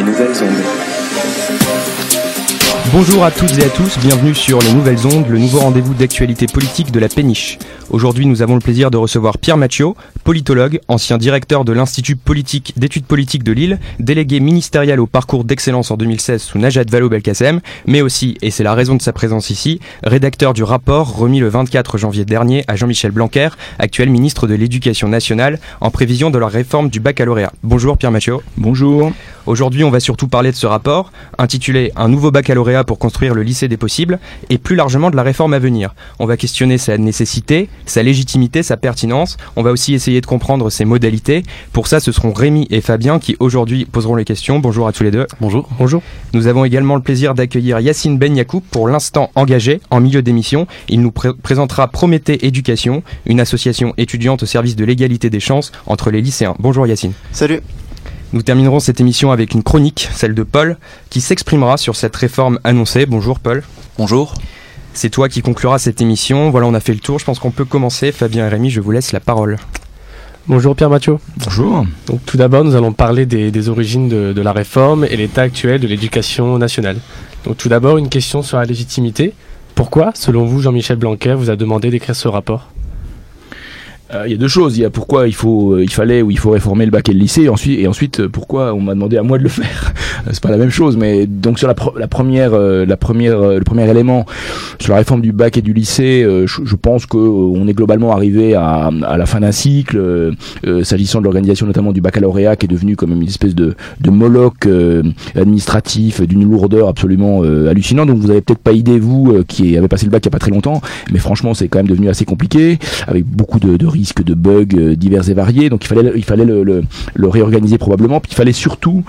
nouvelles ondes. Bonjour à toutes et à tous, bienvenue sur Les Nouvelles Ondes, le nouveau rendez-vous d'actualité politique de la Péniche. Aujourd'hui, nous avons le plaisir de recevoir Pierre Mathiot, politologue, ancien directeur de l'Institut d'études politiques de Lille, délégué ministériel au parcours d'excellence en 2016 sous Najat Vallaud-Belkacem, mais aussi, et c'est la raison de sa présence ici, rédacteur du rapport remis le 24 janvier dernier à Jean-Michel Blanquer, actuel ministre de l'Éducation nationale, en prévision de la réforme du baccalauréat. Bonjour Pierre Mathiot. Bonjour. Aujourd'hui, on va surtout parler de ce rapport, intitulé « Un nouveau baccalauréat pour construire le lycée des possibles » et plus largement de la réforme à venir. On va questionner sa nécessité, sa légitimité, sa pertinence. On va aussi essayer de comprendre ses modalités. Pour ça, ce seront Rémi et Fabien qui aujourd'hui poseront les questions. Bonjour à tous les deux. Bonjour. Bonjour. Nous avons également le plaisir d'accueillir Yacine Ben Yacoub, pour l'instant engagé en milieu d'émission. Il nous présentera Prométhée Éducation, une association étudiante au service de l'égalité des chances entre les lycéens. Bonjour Yacine. Salut. Nous terminerons cette émission avec une chronique, celle de Paul, qui s'exprimera sur cette réforme annoncée. Bonjour Paul. Bonjour. C'est toi qui concluras cette émission. Voilà, on a fait le tour. Je pense qu'on peut commencer. Fabien et Rémi, je vous laisse la parole. Bonjour Pierre Mathiot. Bonjour. Donc, tout d'abord, nous allons parler des origines de la réforme et l'état actuel de l'éducation nationale. Donc tout d'abord, une question sur la légitimité. Pourquoi, selon vous, Jean-Michel Blanquer vous a demandé d'écrire ce rapport ? Il y a deux choses. Il y a pourquoi il faut réformer le bac et le lycée, et ensuite pourquoi on m'a demandé à moi de le faire. C'est pas la même chose, mais donc sur le premier élément sur la réforme du bac et du lycée, je pense que on est globalement arrivé à la fin d'un cycle, s'agissant de l'organisation notamment du baccalauréat, qui est devenu comme une espèce de moloch administratif d'une lourdeur absolument hallucinante. Donc vous avez peut-être pas idée, vous qui avez passé le bac il y a pas très longtemps, mais franchement c'est quand même devenu assez compliqué, avec beaucoup de risques de bugs divers et variés. Donc il fallait le réorganiser probablement, puis il fallait surtout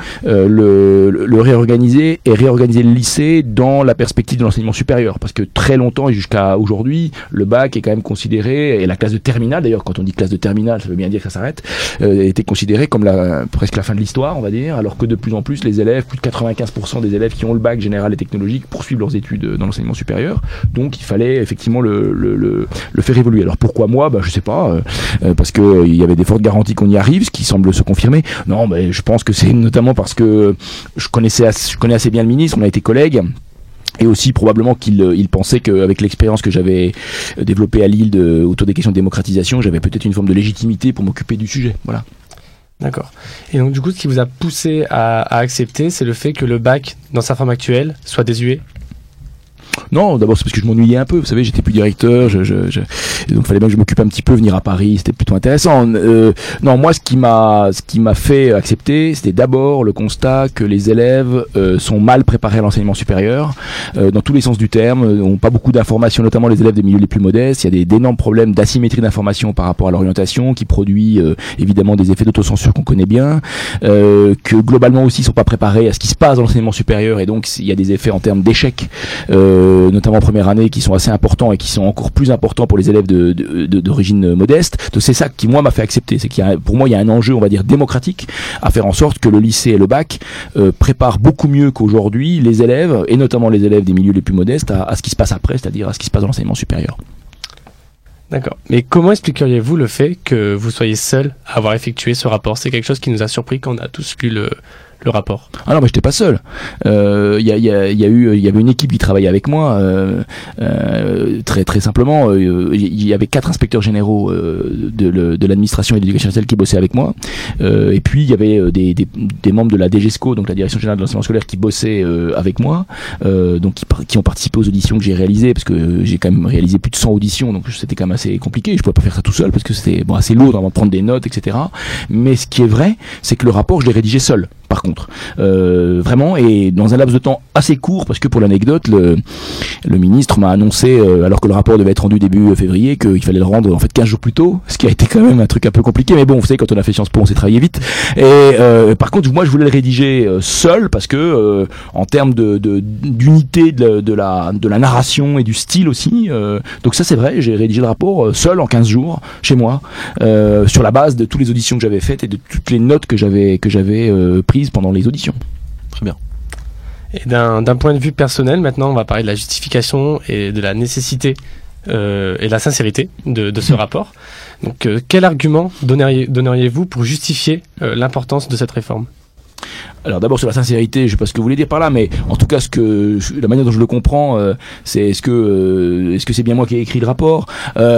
le réorganiser et réorganiser le lycée dans la perspective de l'enseignement supérieur, parce que très longtemps et jusqu'à aujourd'hui, le bac est quand même considéré, et la classe de terminale d'ailleurs, quand on dit classe de terminale, ça veut bien dire que ça s'arrête, était considéré comme presque la fin de l'histoire, on va dire, alors que de plus en plus les élèves, plus de 95% des élèves qui ont le bac général et technologique poursuivent leurs études dans l'enseignement supérieur. Donc il fallait effectivement le faire évoluer. Alors pourquoi moi ? Je sais pas, parce que il y avait des fortes garanties qu'on y arrive, ce qui semble se confirmer. Non, mais je pense que c'est notamment parce que je connais assez bien le ministre, on a été collègues. Et aussi probablement qu'il pensait qu'avec l'expérience que j'avais développée à Lille autour des questions de démocratisation, j'avais peut-être une forme de légitimité pour m'occuper du sujet. Voilà. D'accord. Et donc du coup, ce qui vous a poussé à accepter, c'est le fait que le bac, dans sa forme actuelle, soit désuet ? Non, d'abord c'est parce que je m'ennuyais un peu, vous savez, j'étais plus directeur, donc il fallait bien que je m'occupe un petit peu, venir à Paris, c'était plutôt intéressant. Non, moi ce qui m'a fait accepter, c'était d'abord le constat que les élèves sont mal préparés à l'enseignement supérieur, dans tous les sens du terme, n'ont pas beaucoup d'informations, notamment les élèves des milieux les plus modestes. Il y a d'énormes problèmes d'asymétrie d'information par rapport à l'orientation, qui produit évidemment des effets d'autocensure qu'on connaît bien, que globalement aussi ils sont pas préparés à ce qui se passe dans l'enseignement supérieur, et donc il y a des effets en termes d'échec, notamment en première année, qui sont assez importants et qui sont encore plus importants pour les élèves d'origine modeste. Donc c'est ça qui moi m'a fait accepter, c'est pour moi il y a un enjeu, on va dire, démocratique à faire en sorte que le lycée et le bac préparent beaucoup mieux qu'aujourd'hui les élèves, et notamment les élèves des milieux les plus modestes, à ce qui se passe après, c'est-à-dire à ce qui se passe dans l'enseignement supérieur. D'accord. Mais comment expliqueriez-vous le fait que vous soyez seul à avoir effectué ce rapport ? C'est quelque chose qui nous a surpris quand on a tous lu le rapport. Ah non, mais j'étais pas seul. Il y avait une équipe qui travaillait avec moi, très très simplement. Il y avait 4 inspecteurs généraux de l'administration et de l'éducation nationale qui bossaient avec moi. Et puis il y avait des membres de la DGESCO, donc la direction générale de l'enseignement scolaire, qui bossaient avec moi, donc qui ont participé aux auditions que j'ai réalisées, parce que j'ai quand même réalisé plus de 100 auditions, donc c'était quand même assez compliqué. Je pouvais pas faire ça tout seul parce que c'était assez lourd d'en prendre des notes, etc. Mais ce qui est vrai, c'est que le rapport, je l'ai rédigé seul. Par contre, vraiment, et dans un laps de temps assez court, parce que pour l'anecdote, le ministre m'a annoncé, alors que le rapport devait être rendu début février, qu'il fallait le rendre en fait 15 jours plus tôt, ce qui a été quand même un truc un peu compliqué, mais bon, vous savez, quand on a fait Sciences Po, on s'est travaillé vite. Et par contre, moi, je voulais le rédiger seul, parce que en termes d'unité de la narration et du style aussi, donc ça c'est vrai, j'ai rédigé le rapport seul en 15 jours chez moi, sur la base de toutes les auditions que j'avais faites et de toutes les notes que j'avais prises pendant les auditions. Très bien. Et d'un point de vue personnel, maintenant, on va parler de la justification et de la nécessité et de la sincérité de ce rapport. Donc, quel argument donneriez-vous pour justifier l'importance de cette réforme ? Alors d'abord sur la sincérité, je sais pas ce que vous voulez dire par là, mais en tout cas la manière dont je le comprends, c'est est-ce que c'est bien moi qui ai écrit le rapport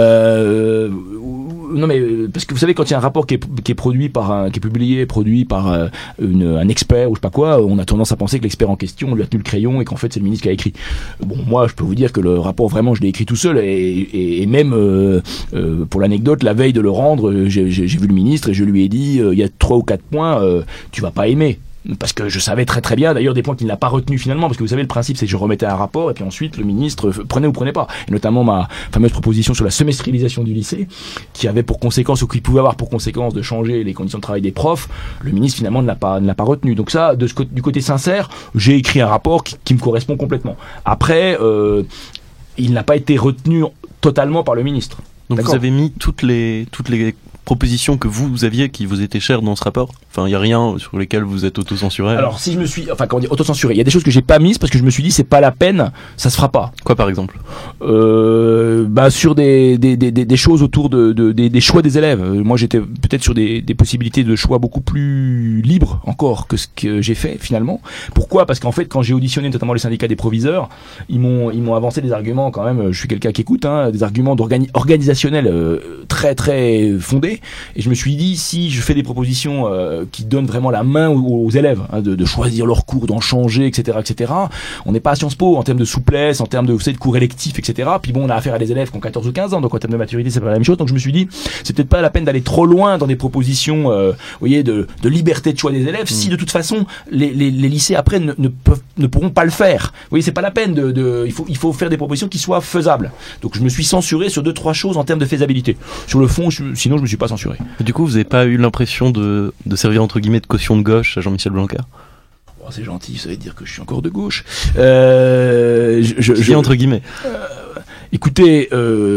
non mais parce que vous savez, quand il y a un rapport qui est produit qui est publié, produit par un expert ou je sais pas quoi, on a tendance à penser que l'expert en question lui a tenu le crayon et qu'en fait c'est le ministre qui a écrit. Bon, moi je peux vous dire que le rapport vraiment je l'ai écrit tout seul et même pour l'anecdote, la veille de le rendre, j'ai vu le ministre et je lui ai dit il y a 3 ou 4 points tu vas pas aimer. Parce que je savais très très bien d'ailleurs des points qu'il n'a pas retenu finalement, parce que vous savez le principe c'est que je remettais un rapport et puis ensuite le ministre prenait ou prenait pas, et notamment ma fameuse proposition sur la semestrialisation du lycée qui avait pour conséquence ou qui pouvait avoir pour conséquence de changer les conditions de travail des profs. Le ministre finalement ne l'a pas retenu. Donc ça, du côté sincère, j'ai écrit un rapport qui me correspond complètement. Après il n'a pas été retenu totalement par le ministre. Donc D'accord. vous avez mis toutes les propositions que vous aviez qui vous étaient chères dans ce rapport. Enfin, il y a rien sur lesquelles vous êtes autocensuré. Alors si je me suis, comment dire, autocensuré, il y a des choses que j'ai pas mises parce que je me suis dit c'est pas la peine, ça se fera pas. Quoi par exemple? Sur des choses autour des choix des élèves. Moi j'étais peut-être sur des possibilités de choix beaucoup plus libres encore que ce que j'ai fait finalement. Pourquoi? Parce qu'en fait quand j'ai auditionné notamment les syndicats des proviseurs, ils m'ont avancé des arguments quand même, je suis quelqu'un qui écoute, des arguments organisationnels très très fondés, et je me suis dit si je fais des propositions qui donnent vraiment la main aux élèves, de choisir leur cours, d'en changer, etc., on n'est pas à Sciences Po en termes de souplesse, en termes de cours électifs, etc. Puis bon, on a affaire à des élèves qui ont 14 ou 15 ans, donc en termes de maturité c'est pas la même chose. Donc je me suis dit c'est peut-être pas la peine d'aller trop loin dans des propositions vous voyez, de liberté de choix des élèves, si de toute façon les lycées après ne pourront pas le faire. Vous voyez, c'est pas la peine il faut faire des propositions qui soient faisables. Donc je me suis censuré sur 2-3 choses en termes de faisabilité. Sur le fond, sinon je me suis pas censuré. Du coup, vous n'avez pas eu l'impression de servir entre guillemets de caution de gauche à Jean-Michel Blanquer? Oh, c'est gentil, ça veut dire que je suis encore de gauche. Je dis entre guillemets. Écoutez,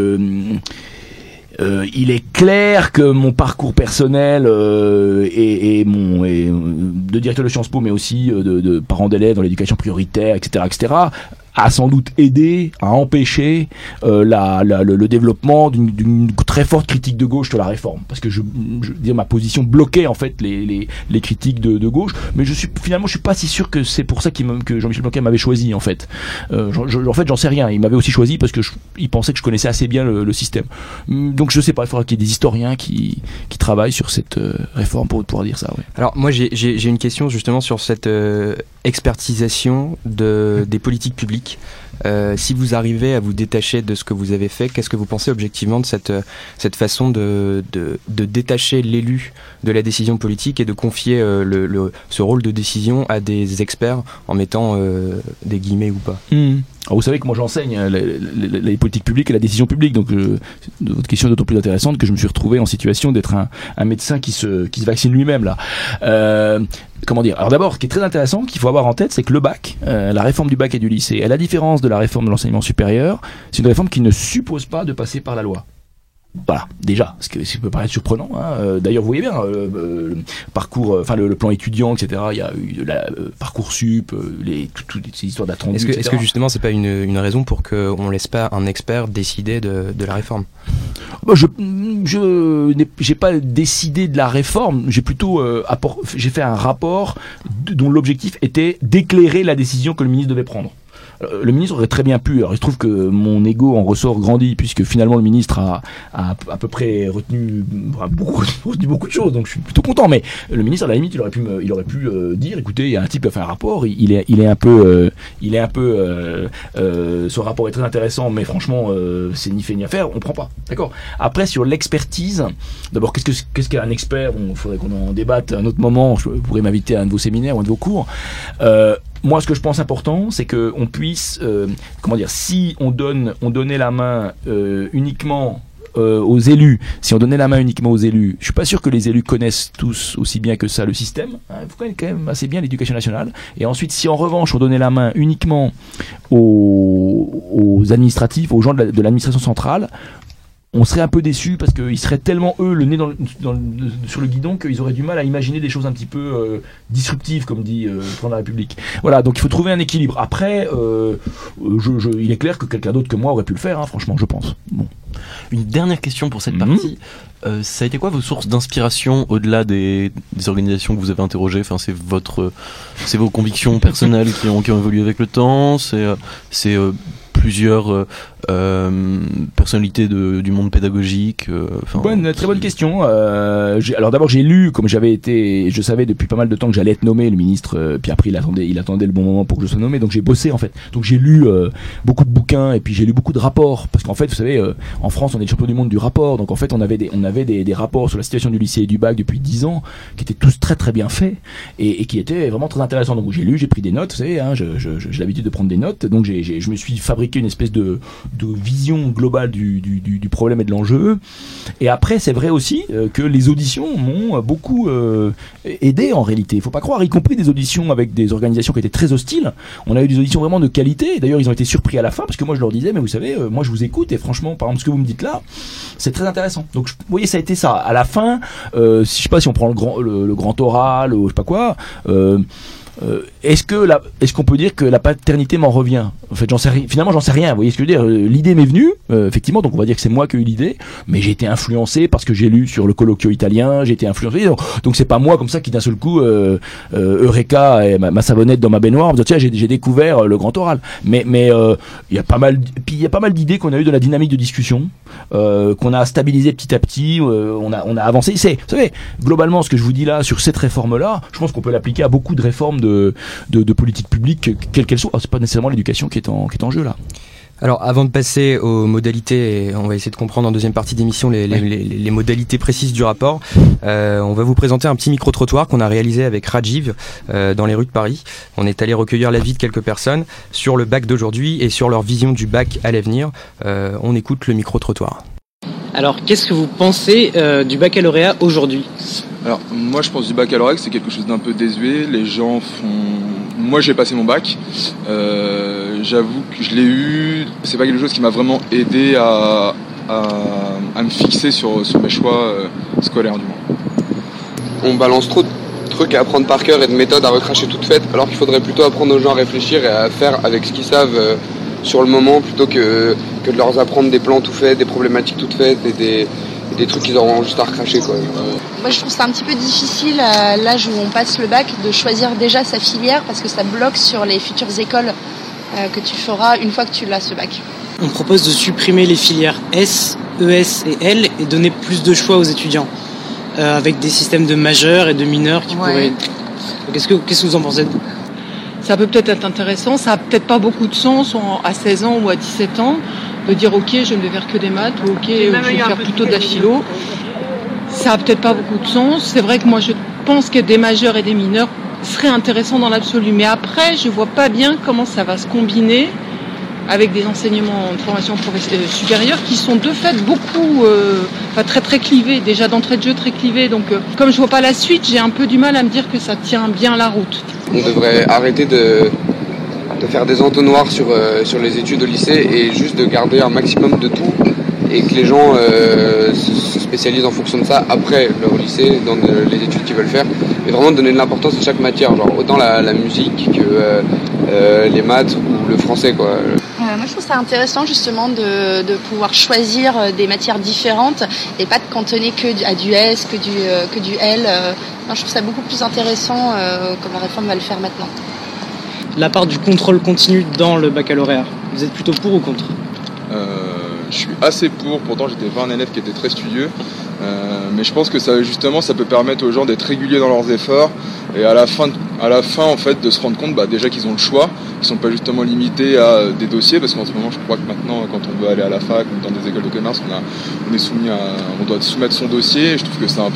il est clair que mon parcours personnel et de directeur de Sciences Po, mais aussi de parent d'élèves dans l'éducation prioritaire, etc., a sans doute aidé à empêcher le développement d'une très forte critique de gauche de la réforme, parce que je dire ma position bloquait en fait les critiques de gauche, mais je suis pas si sûr que c'est pour ça que Jean-Michel Blanquer m'avait choisi en fait. En fait j'en sais rien, il m'avait aussi choisi parce que il pensait que je connaissais assez bien le système. Donc je sais pas, il faudra qu'il y ait des historiens qui travaillent sur cette réforme pour pouvoir dire ça. Ouais. Alors moi j'ai une question justement sur cette expertisation des politiques publiques. Si vous arrivez à vous détacher de ce que vous avez fait, qu'est-ce que vous pensez objectivement de cette façon de détacher l'élu de la décision politique et de confier ce rôle de décision à des experts en mettant des guillemets ou pas? Alors vous savez que moi j'enseigne les politiques publiques et la décision publique, donc votre question est d'autant plus intéressante que je me suis retrouvé en situation d'être un médecin qui se vaccine lui-même là. Comment dire? Alors d'abord, ce qui est très intéressant, qu'il faut avoir en tête, c'est que le bac, la réforme du bac et du lycée, à la différence de la réforme de l'enseignement supérieur, c'est une réforme qui ne suppose pas de passer par la loi. Voilà, déjà, ce qui peut paraître surprenant. D'ailleurs, vous voyez bien, le parcours, le plan étudiant, etc. Il y a eu Parcoursup, toutes ces histoires d'attendu. Est-ce que justement, c'est pas une raison pour qu'on laisse pas un expert décider de la réforme? J'ai pas décidé de la réforme. J'ai plutôt j'ai fait un rapport dont l'objectif était d'éclairer la décision que le ministre devait prendre. Le ministre aurait très bien pu, alors il se trouve que mon ego en ressort grandi, puisque finalement le ministre a à peu près retenu beaucoup de choses, donc je suis plutôt content, mais le ministre à la limite il aurait pu dire écoutez, il y a un type qui a fait un rapport, il est un peu ce rapport est très intéressant, mais franchement c'est ni fait ni à faire, on prend pas, d'accord. Après sur l'expertise, d'abord qu'est-ce qu'un expert? Il faudrait qu'on en débatte à un autre moment, vous pourrez m'inviter à un de vos séminaires ou à un de vos cours. Moi, ce que je pense important, c'est que on puisse, si on donnait la main uniquement aux élus, si on donnait la main uniquement aux élus, je suis pas sûr que les élus connaissent tous aussi bien que ça le système. Ils connaissent quand même assez bien l'éducation nationale. Et ensuite, si en revanche on donnait la main uniquement aux administratifs, aux gens de l'administration centrale, on serait un peu déçus parce qu'ils seraient tellement eux le nez sur le guidon qu'ils auraient du mal à imaginer des choses un petit peu disruptives, comme dit le président de la République. Voilà, donc il faut trouver un équilibre. Après, il est clair que quelqu'un d'autre que moi aurait pu le faire, franchement, je pense. Bon. Une dernière question pour cette partie. Ça a été quoi vos sources d'inspiration au-delà des organisations que vous avez interrogées? Enfin, c'est vos convictions personnelles qui ont évolué avec le temps. C'est plusieurs personnalités du monde pédagogique. Très bonne question. Alors d'abord j'ai lu, comme je savais depuis pas mal de temps que j'allais être nommé le ministre, puis après il attendait le bon moment pour que je sois nommé, donc j'ai bossé en fait. Donc j'ai lu beaucoup de bouquins et puis j'ai lu beaucoup de rapports, parce qu'en fait vous savez en France on est le champion du monde du rapport, donc en fait on avait des rapports sur la situation du lycée et du bac depuis 10 ans qui étaient tous très très bien faits et qui étaient vraiment très intéressants. Donc j'ai lu, j'ai pris des notes, vous savez, j'ai l'habitude de prendre des notes, donc je me suis fabriqué une espèce de vision globale du problème et de l'enjeu. Et après c'est vrai aussi que les auditions m'ont beaucoup aidé en réalité, il faut pas croire, y compris des auditions avec des organisations qui étaient très hostiles. On a eu des auditions vraiment de qualité, d'ailleurs ils ont été surpris à la fin parce que moi je leur disais mais vous savez moi je vous écoute et franchement par exemple ce que vous me dites là c'est très intéressant. Donc vous voyez ça a été ça à la fin. Je sais pas si on prend le grand oral ou je sais pas quoi. Est-ce qu'on peut dire que la paternité m'en revient? En fait, finalement, j'en sais rien. Vous voyez ce que je veux dire? L'idée m'est venue, effectivement, donc on va dire que c'est moi qui ai eu l'idée, mais j'ai été influencé parce que j'ai lu sur le colloquio italien, j'ai été influencé. Donc c'est pas moi comme ça qui d'un seul coup, Eureka et ma savonnette dans ma baignoire, en me disant tiens, j'ai découvert le grand oral. Mais il y a pas mal d'idées qu'on a eu de la dynamique de discussion, qu'on a stabilisé petit à petit, on a avancé. Vous savez, globalement, ce que je vous dis là sur cette réforme-là, je pense qu'on peut l'appliquer à beaucoup de réformes de politique publique, quelle qu'elle soit. C'est pas nécessairement l'éducation qui est en jeu là. Alors, avant de passer aux modalités, et on va essayer de comprendre en deuxième partie d'émission les modalités précises du rapport, on va vous présenter un petit micro-trottoir qu'on a réalisé avec Rajiv dans les rues de Paris. On est allé recueillir l'avis de quelques personnes sur le bac d'aujourd'hui et sur leur vision du bac à l'avenir. On écoute le micro-trottoir. Alors, qu'est-ce que vous pensez du baccalauréat aujourd'hui ? Alors, moi je pense du baccalauréat que c'est quelque chose d'un peu désuet. Les gens Moi j'ai passé mon bac, j'avoue que je l'ai eu. C'est pas quelque chose qui m'a vraiment aidé à me fixer sur mes choix scolaires du moins. On balance trop de trucs à apprendre par cœur et de méthodes à recracher toutes faites, alors qu'il faudrait plutôt apprendre aux gens à réfléchir et à faire avec ce qu'ils savent sur le moment, plutôt que de leur apprendre des plans tout faits, des problématiques toutes faites et des trucs qu'ils auront juste à recracher quoi. Moi je trouve ça un petit peu difficile à l'âge où on passe le bac de choisir déjà sa filière, parce que ça bloque sur les futures écoles que tu feras une fois que tu l'as ce bac. On propose de supprimer les filières S, ES et L et donner plus de choix aux étudiants avec des systèmes de majeurs et de mineurs qui pourraient... Qu'est-ce que vous en pensez ? Ça peut peut-être être intéressant, ça a peut-être pas beaucoup de sens à 16 ans ou à 17 ans de dire ok je ne vais faire que des maths ou ok je vais faire plutôt de la philo. Ça a peut-être pas beaucoup de sens. C'est vrai que moi je pense que des majeurs et des mineurs seraient intéressants dans l'absolu, mais après je vois pas bien comment ça va se combiner avec des enseignements de formation supérieure qui sont de fait beaucoup très très clivés, déjà d'entrée de jeu très clivés, donc comme je vois pas la suite, j'ai un peu du mal à me dire que ça tient bien la route. On devrait arrêter de faire des entonnoirs sur les études au lycée et juste de garder un maximum de tout et que les gens se spécialisent en fonction de ça après leur lycée, dans les études qu'ils veulent faire, et vraiment donner de l'importance à chaque matière, genre autant la musique que les maths ou le français quoi. Moi je trouve ça intéressant justement de pouvoir choisir des matières différentes et pas de cantonner à du S, que du L. Non, je trouve ça beaucoup plus intéressant comme la réforme va le faire maintenant. La part du contrôle continu dans le baccalauréat, vous êtes plutôt pour ou contre ? Je suis assez pour, pourtant j'étais pas un élève qui était très studieux, mais je pense que ça peut permettre aux gens d'être réguliers dans leurs efforts et à la fin en fait de se rendre compte déjà qu'ils ont le choix, qu'ils sont pas justement limités à des dossiers, parce qu'en ce moment je crois que maintenant quand on veut aller à la fac ou dans des écoles de commerce on doit soumettre son dossier, et je trouve que c'est un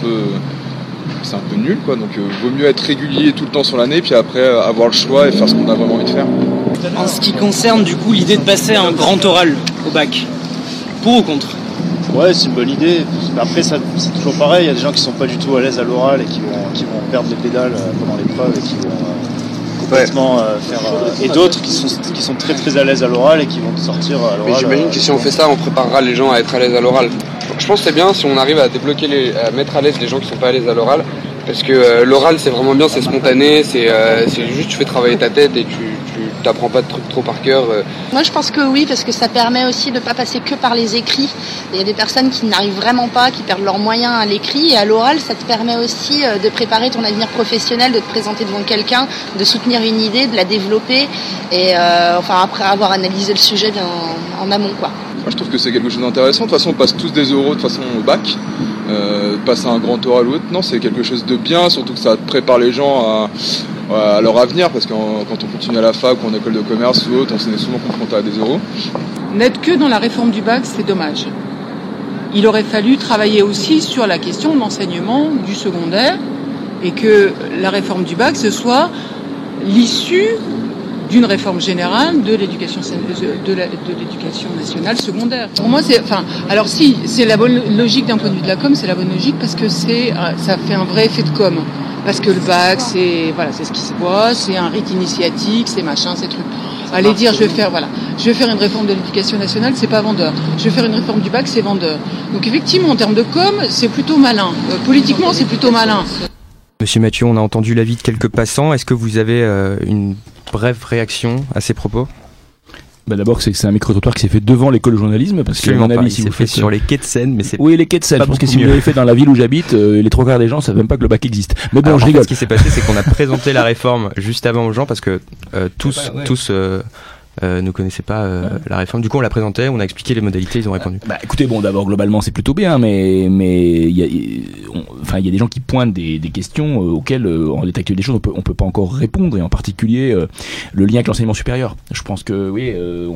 peu nul quoi, donc vaut mieux être régulier tout le temps sur l'année puis après avoir le choix et faire ce qu'on a vraiment envie de faire. En ce qui concerne du coup l'idée de passer un grand oral au bac, pour ou contre ? Ouais, c'est une bonne idée. Après, c'est toujours pareil. Il y a des gens qui sont pas du tout à l'aise à l'oral et qui vont perdre les pédales pendant l'épreuve et qui vont complètement faire. Et d'autres qui sont très très à l'aise à l'oral et qui vont sortir à l'oral. Mais j'imagine que si on fait ça, on préparera les gens à être à l'aise à l'oral. Je pense que c'est bien si on arrive à débloquer à mettre à l'aise les gens qui sont pas à l'aise à l'oral, parce que l'oral c'est vraiment bien, c'est spontané, c'est juste tu fais travailler ta tête et tu t'apprends pas de trucs trop par cœur. Moi, je pense que oui, parce que ça permet aussi de pas passer que par les écrits. Il y a des personnes qui n'arrivent vraiment pas, qui perdent leurs moyens à l'écrit, et à l'oral, ça te permet aussi de préparer ton avenir professionnel, de te présenter devant quelqu'un, de soutenir une idée, de la développer, et après avoir analysé le sujet bien en amont, quoi. Moi, je trouve que c'est quelque chose d'intéressant. De toute façon, on passe tous des oraux de façon au bac. Passer un grand oral ou autre, non, c'est quelque chose de bien, surtout que ça prépare les gens à leur avenir, parce que quand on continue à la fac ou en école de commerce ou autre, on s'est souvent confronté à des oraux. N'être que dans la réforme du bac, c'est dommage. Il aurait fallu travailler aussi sur la question de l'enseignement du secondaire, et que la réforme du bac, ce soit l'issue d'une réforme générale de l'éducation nationale secondaire. Pour moi, c'est la bonne logique d'un point de vue de la com, c'est la bonne logique parce que ça fait un vrai effet de com. Parce que le bac, c'est ce qui se voit, c'est un rite initiatique, c'est machin, c'est truc. Aller dire, je vais faire une réforme de l'éducation nationale, c'est pas vendeur. Je vais faire une réforme du bac, c'est vendeur. Donc effectivement, en termes de com, c'est plutôt malin. Politiquement, c'est plutôt malin. Monsieur Mathieu, on a entendu l'avis de quelques passants. Est-ce que vous avez une brève réaction à ces propos? D'abord, c'est un micro-trottoir qui s'est fait devant l'école de journalisme, parce que, à mon avis, si vous faites sur les quais de Seine, mais c'est oui, les quais de Seine. Je pense que si vous l'avez fait dans la ville où j'habite, les 3/4 des gens savent même pas que le bac existe. Mais bon, je rigole. Ce qui s'est passé, c'est qu'on a présenté la réforme juste avant aux gens, parce que tous ne connaissaient pas la réforme. Du coup, on l'a présentait, on a expliqué les modalités, ils ont répondu. Écoutez, d'abord, globalement, c'est plutôt bien, mais il y a des gens qui pointent des questions auxquelles, en l'état actuel des choses, on peut pas encore répondre, et en particulier le lien avec l'enseignement supérieur. Je pense que oui,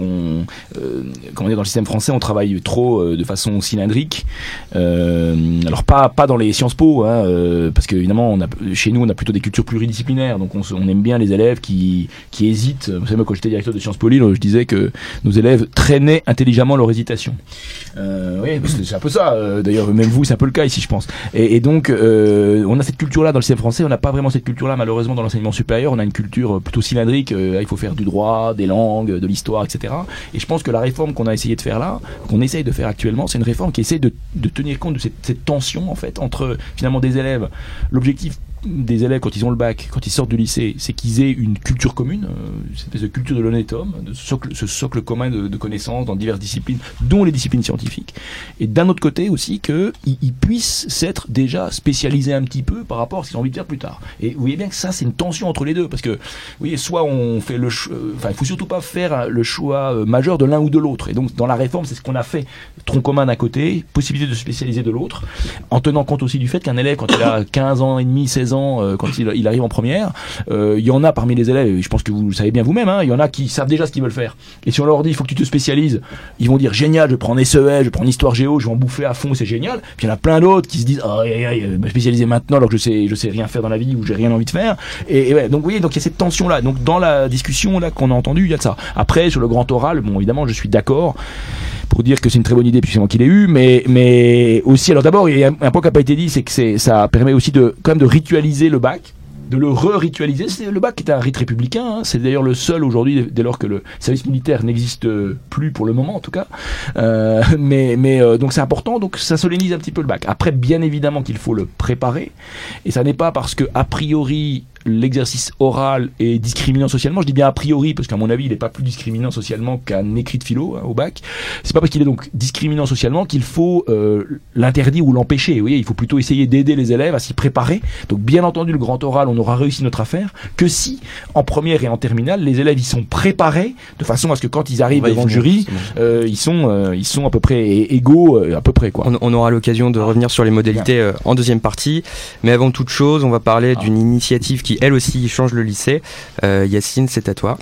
dans le système français, on travaille trop de façon cylindrique. Alors pas dans les Sciences Po, parce que évidemment, chez nous, on a plutôt des cultures pluridisciplinaires, donc on aime bien les élèves qui hésitent. Vous savez, moi, quand j'étais directeur de Sciences Po, je disais que nos élèves traînaient intelligemment leur hésitation. Oui, c'est un peu ça. D'ailleurs, même vous, c'est un peu le cas ici, je pense. Et donc, on a cette culture-là dans le système français. On n'a pas vraiment cette culture-là, malheureusement, dans l'enseignement supérieur. On a une culture plutôt cylindrique. Il faut faire du droit, des langues, de l'histoire, etc. Et je pense que la réforme qu'on a essayé de faire là, qu'on essaye de faire actuellement, c'est une réforme qui essaie de tenir compte de cette tension, en fait, entre finalement des élèves. L'objectif des élèves, quand ils ont le bac, quand ils sortent du lycée, c'est qu'ils aient une culture commune, cette espèce de culture de l'honnête homme, ce socle commun de connaissances dans diverses disciplines, dont les disciplines scientifiques. Et d'un autre côté aussi, qu'ils puissent s'être déjà spécialisés un petit peu par rapport à ce qu'ils ont envie de faire plus tard. Et vous voyez bien que ça, c'est une tension entre les deux, parce que, vous voyez, soit on fait il faut surtout pas faire le choix majeur de l'un ou de l'autre. Et donc, dans la réforme, c'est ce qu'on a fait. Tronc commun d'un côté, possibilité de se spécialiser de l'autre, en tenant compte aussi du fait qu'un élève, quand il a 15 ans et demi, 16 ans, quand il arrive en première, il y en a parmi les élèves, et je pense que vous le savez bien vous-même, il y en a qui savent déjà ce qu'ils veulent faire. Et si on leur dit, il faut que tu te spécialises, ils vont dire, génial, je prends SES, je prends histoire géo, je vais en bouffer à fond, c'est génial. Puis il y en a plein d'autres qui se disent, me spécialiser maintenant alors que je sais rien faire dans la vie ou j'ai rien envie de faire. Et ouais, donc vous voyez, donc il y a cette tension-là. Donc dans la discussion là qu'on a entendue, il y a de ça. Après, sur le grand oral, bon, évidemment, je suis d'accord pour dire que c'est une très bonne idée, puisque c'est moi qui l'ai eu, mais aussi, alors d'abord, il y a un point qui n'a pas été dit, c'est que ça permet aussi quand même de ritualiser le bac, de le re-ritualiser. Le bac est un rite républicain, c'est d'ailleurs le seul aujourd'hui, dès lors que le service militaire n'existe plus pour le moment en tout cas, donc c'est important, donc ça solennise un petit peu le bac. Après, bien évidemment qu'il faut le préparer, et ça n'est pas parce que a priori l'exercice oral est discriminant socialement. Je dis bien a priori, parce qu'à mon avis, il n'est pas plus discriminant socialement qu'un écrit de philo au bac. C'est pas parce qu'il est donc discriminant socialement qu'il faut l'interdire ou l'empêcher. Vous voyez, il faut plutôt essayer d'aider les élèves à s'y préparer. Donc, bien entendu, le grand oral, on aura réussi notre affaire que si, en première et en terminale, les élèves y sont préparés de façon à ce que quand ils arrivent devant le jury, ils sont à peu près égaux, à peu près, quoi. On aura l'occasion de revenir sur les modalités en deuxième partie. Mais avant toute chose, on va parler d'une initiative qui, elle aussi, change le lycée. Yacine, c'est à toi.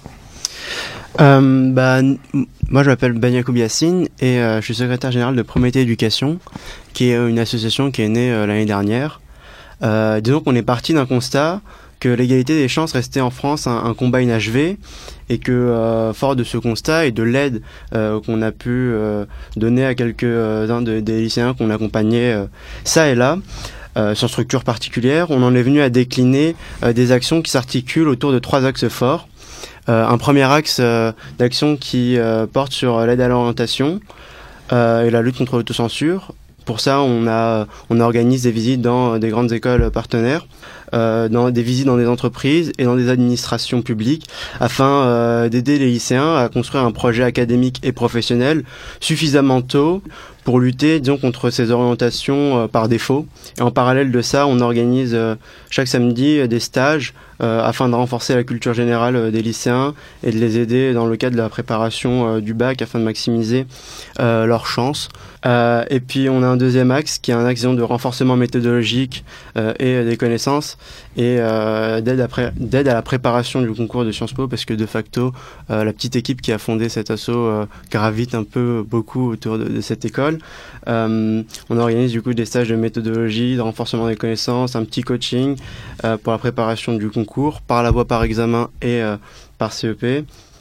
Moi, je m'appelle Ben Yacoub Yacine et je suis secrétaire général de Prométhée Éducation, qui est une association qui est née l'année dernière. Disons qu'on est parti d'un constat que l'égalité des chances restait en France un combat inachevé, et que fort de ce constat et de l'aide qu'on a pu donner à quelques-uns des lycéens qu'on accompagnait ça et là, sans structure particulière, on en est venu à décliner des actions qui s'articulent autour de 3 axes forts. Un premier axe d'action qui porte sur l'aide à l'orientation et la lutte contre l'autocensure. pour ça, on organise des visites dans des grandes écoles partenaires, dans des visites dans des entreprises et dans des administrations publiques, afin d'aider les lycéens à construire un projet académique et professionnel suffisamment tôt pour lutter, disons, contre ces orientations par défaut. Et en parallèle de ça, on organise chaque samedi des stages afin de renforcer la culture générale des lycéens et de les aider dans le cadre de la préparation du bac afin de maximiser leurs chances. Et puis on a un deuxième axe qui est un axe de renforcement méthodologique et des connaissances et d'aide à la préparation du concours de Sciences Po, parce que de facto la petite équipe qui a fondé cet asso gravite un peu beaucoup autour de cette école. On organise du coup des stages de méthodologie, de renforcement des connaissances, un petit coaching pour la préparation du concours par la voie par examen et par CEP.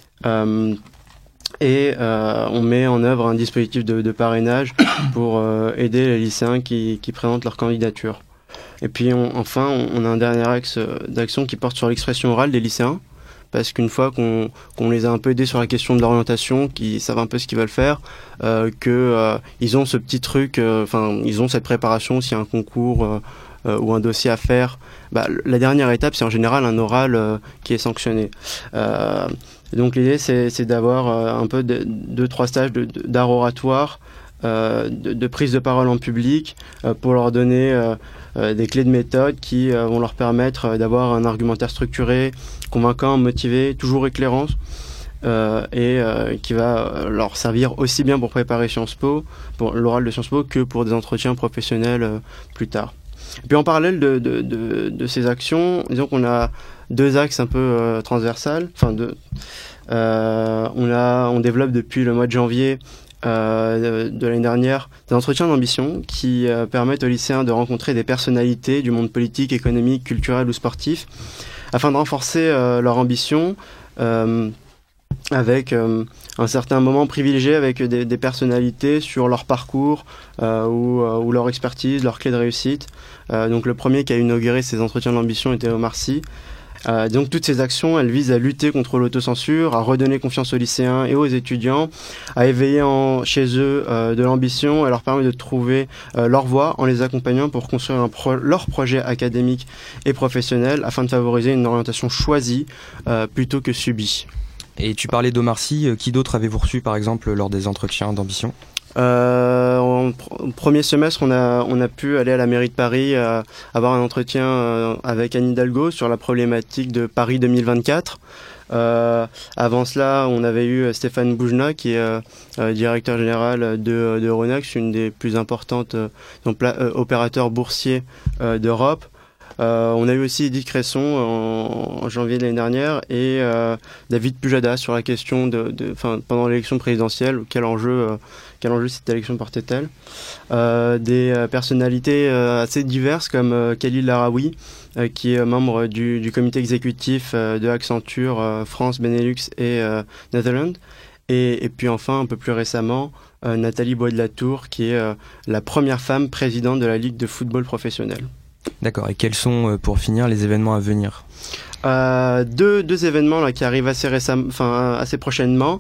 On met en œuvre un dispositif de parrainage pour aider les lycéens qui présentent leur candidature. Et puis enfin, on a un dernier axe d'action qui porte sur l'expression orale des lycéens, parce qu'une fois qu'on les a un peu aidés sur la question de l'orientation, qu'ils savent un peu ce qu'ils veulent faire, ils ont ce petit truc, ils ont cette préparation s'il y a un concours ou un dossier à faire. La dernière étape, c'est en général un oral qui est sanctionné. Donc l'idée, c'est d'avoir un peu 2-3 stages d'art oratoire, de prise de parole en public, pour leur donner des clés de méthode qui vont leur permettre d'avoir un argumentaire structuré, convaincant, motivé, toujours éclairant, et qui va leur servir aussi bien pour préparer Sciences Po, pour l'oral de Sciences Po, que pour des entretiens professionnels plus tard. Et puis en parallèle de ces actions, disons qu'on a 2 axes un peu transversales. On développe depuis le mois de janvier de l'année dernière des entretiens d'ambition qui permettent aux lycéens de rencontrer des personnalités du monde politique, économique, culturel ou sportif, afin de renforcer leur ambition avec un certain moment privilégié avec des personnalités sur leur parcours ou leur expertise, leur clé de réussite. Donc le premier qui a inauguré ces entretiens d'ambition était Omar Sy. Donc toutes ces actions, elles visent à lutter contre l'autocensure, à redonner confiance aux lycéens et aux étudiants, à éveiller chez eux de l'ambition et leur permettre de trouver leur voie en les accompagnant pour construire leur projet académique et professionnel afin de favoriser une orientation choisie plutôt que subie. Et tu parlais d'Omar Sy, qui d'autre avez-vous reçu par exemple lors des entretiens d'ambition ? En premier semestre, on a pu aller à la mairie de Paris avoir un entretien avec Anne Hidalgo sur la problématique de Paris 2024. Avant cela, on avait eu Stéphane Boujna, qui est directeur général de Euronext, une des plus importantes opérateurs boursiers d'Europe. On a eu aussi Edith Cresson en janvier de l'année dernière et David Pujada sur la question pendant l'élection présidentielle, quel enjeu cette élection portait-elle. Des personnalités assez diverses comme Khalil Laraoui, qui est membre du comité exécutif de Accenture France, Benelux et Netherlands. Et puis enfin, un peu plus récemment, Nathalie Bois de la Tour, qui est la première femme présidente de la Ligue de football professionnel. D'accord, et quels sont, pour finir, les événements à venir ? Deux événements là, qui arrivent assez prochainement,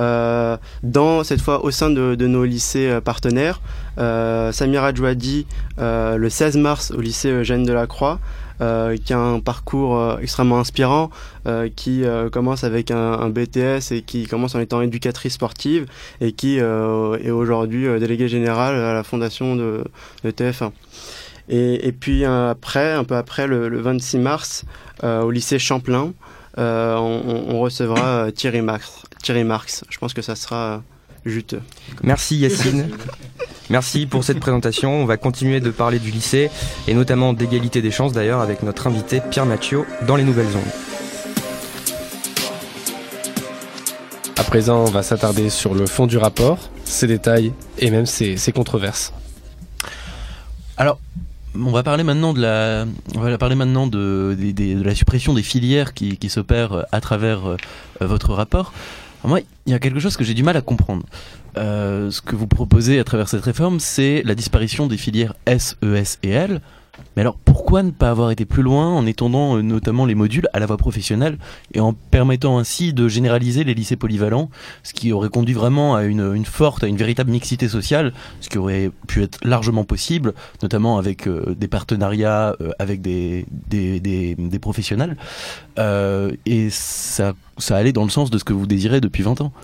cette fois au sein de nos lycées partenaires. Samira Djouadi, le 16 mars au lycée Eugène Delacroix, qui a un parcours extrêmement inspirant, qui commence avec un BTS et qui commence en étant éducatrice sportive et qui est aujourd'hui déléguée générale à la fondation de TF1. Et puis un peu après, le 26 mars, au lycée Champlain, on recevra Thierry Marx. Je pense que ça sera juteux. Merci Yacine. Merci pour cette présentation. On va continuer de parler du lycée et notamment d'égalité des chances d'ailleurs avec notre invité Pierre Mathieu dans les Nouvelles Ondes. À présent, on va s'attarder sur le fond du rapport, ses détails et même ses controverses. Alors, on va parler maintenant de la suppression des filières qui s'opèrent à travers votre rapport. Alors moi, il y a quelque chose que j'ai du mal à comprendre. Ce que vous proposez à travers cette réforme, c'est la disparition des filières S, ES et L. Mais alors, pourquoi ne pas avoir été plus loin en étendant notamment les modules à la voie professionnelle et en permettant ainsi de généraliser les lycées polyvalents, ce qui aurait conduit vraiment à une véritable mixité sociale, ce qui aurait pu être largement possible, notamment avec des partenariats avec des professionnels, et ça allait dans le sens de ce que vous désirez depuis 20 ans.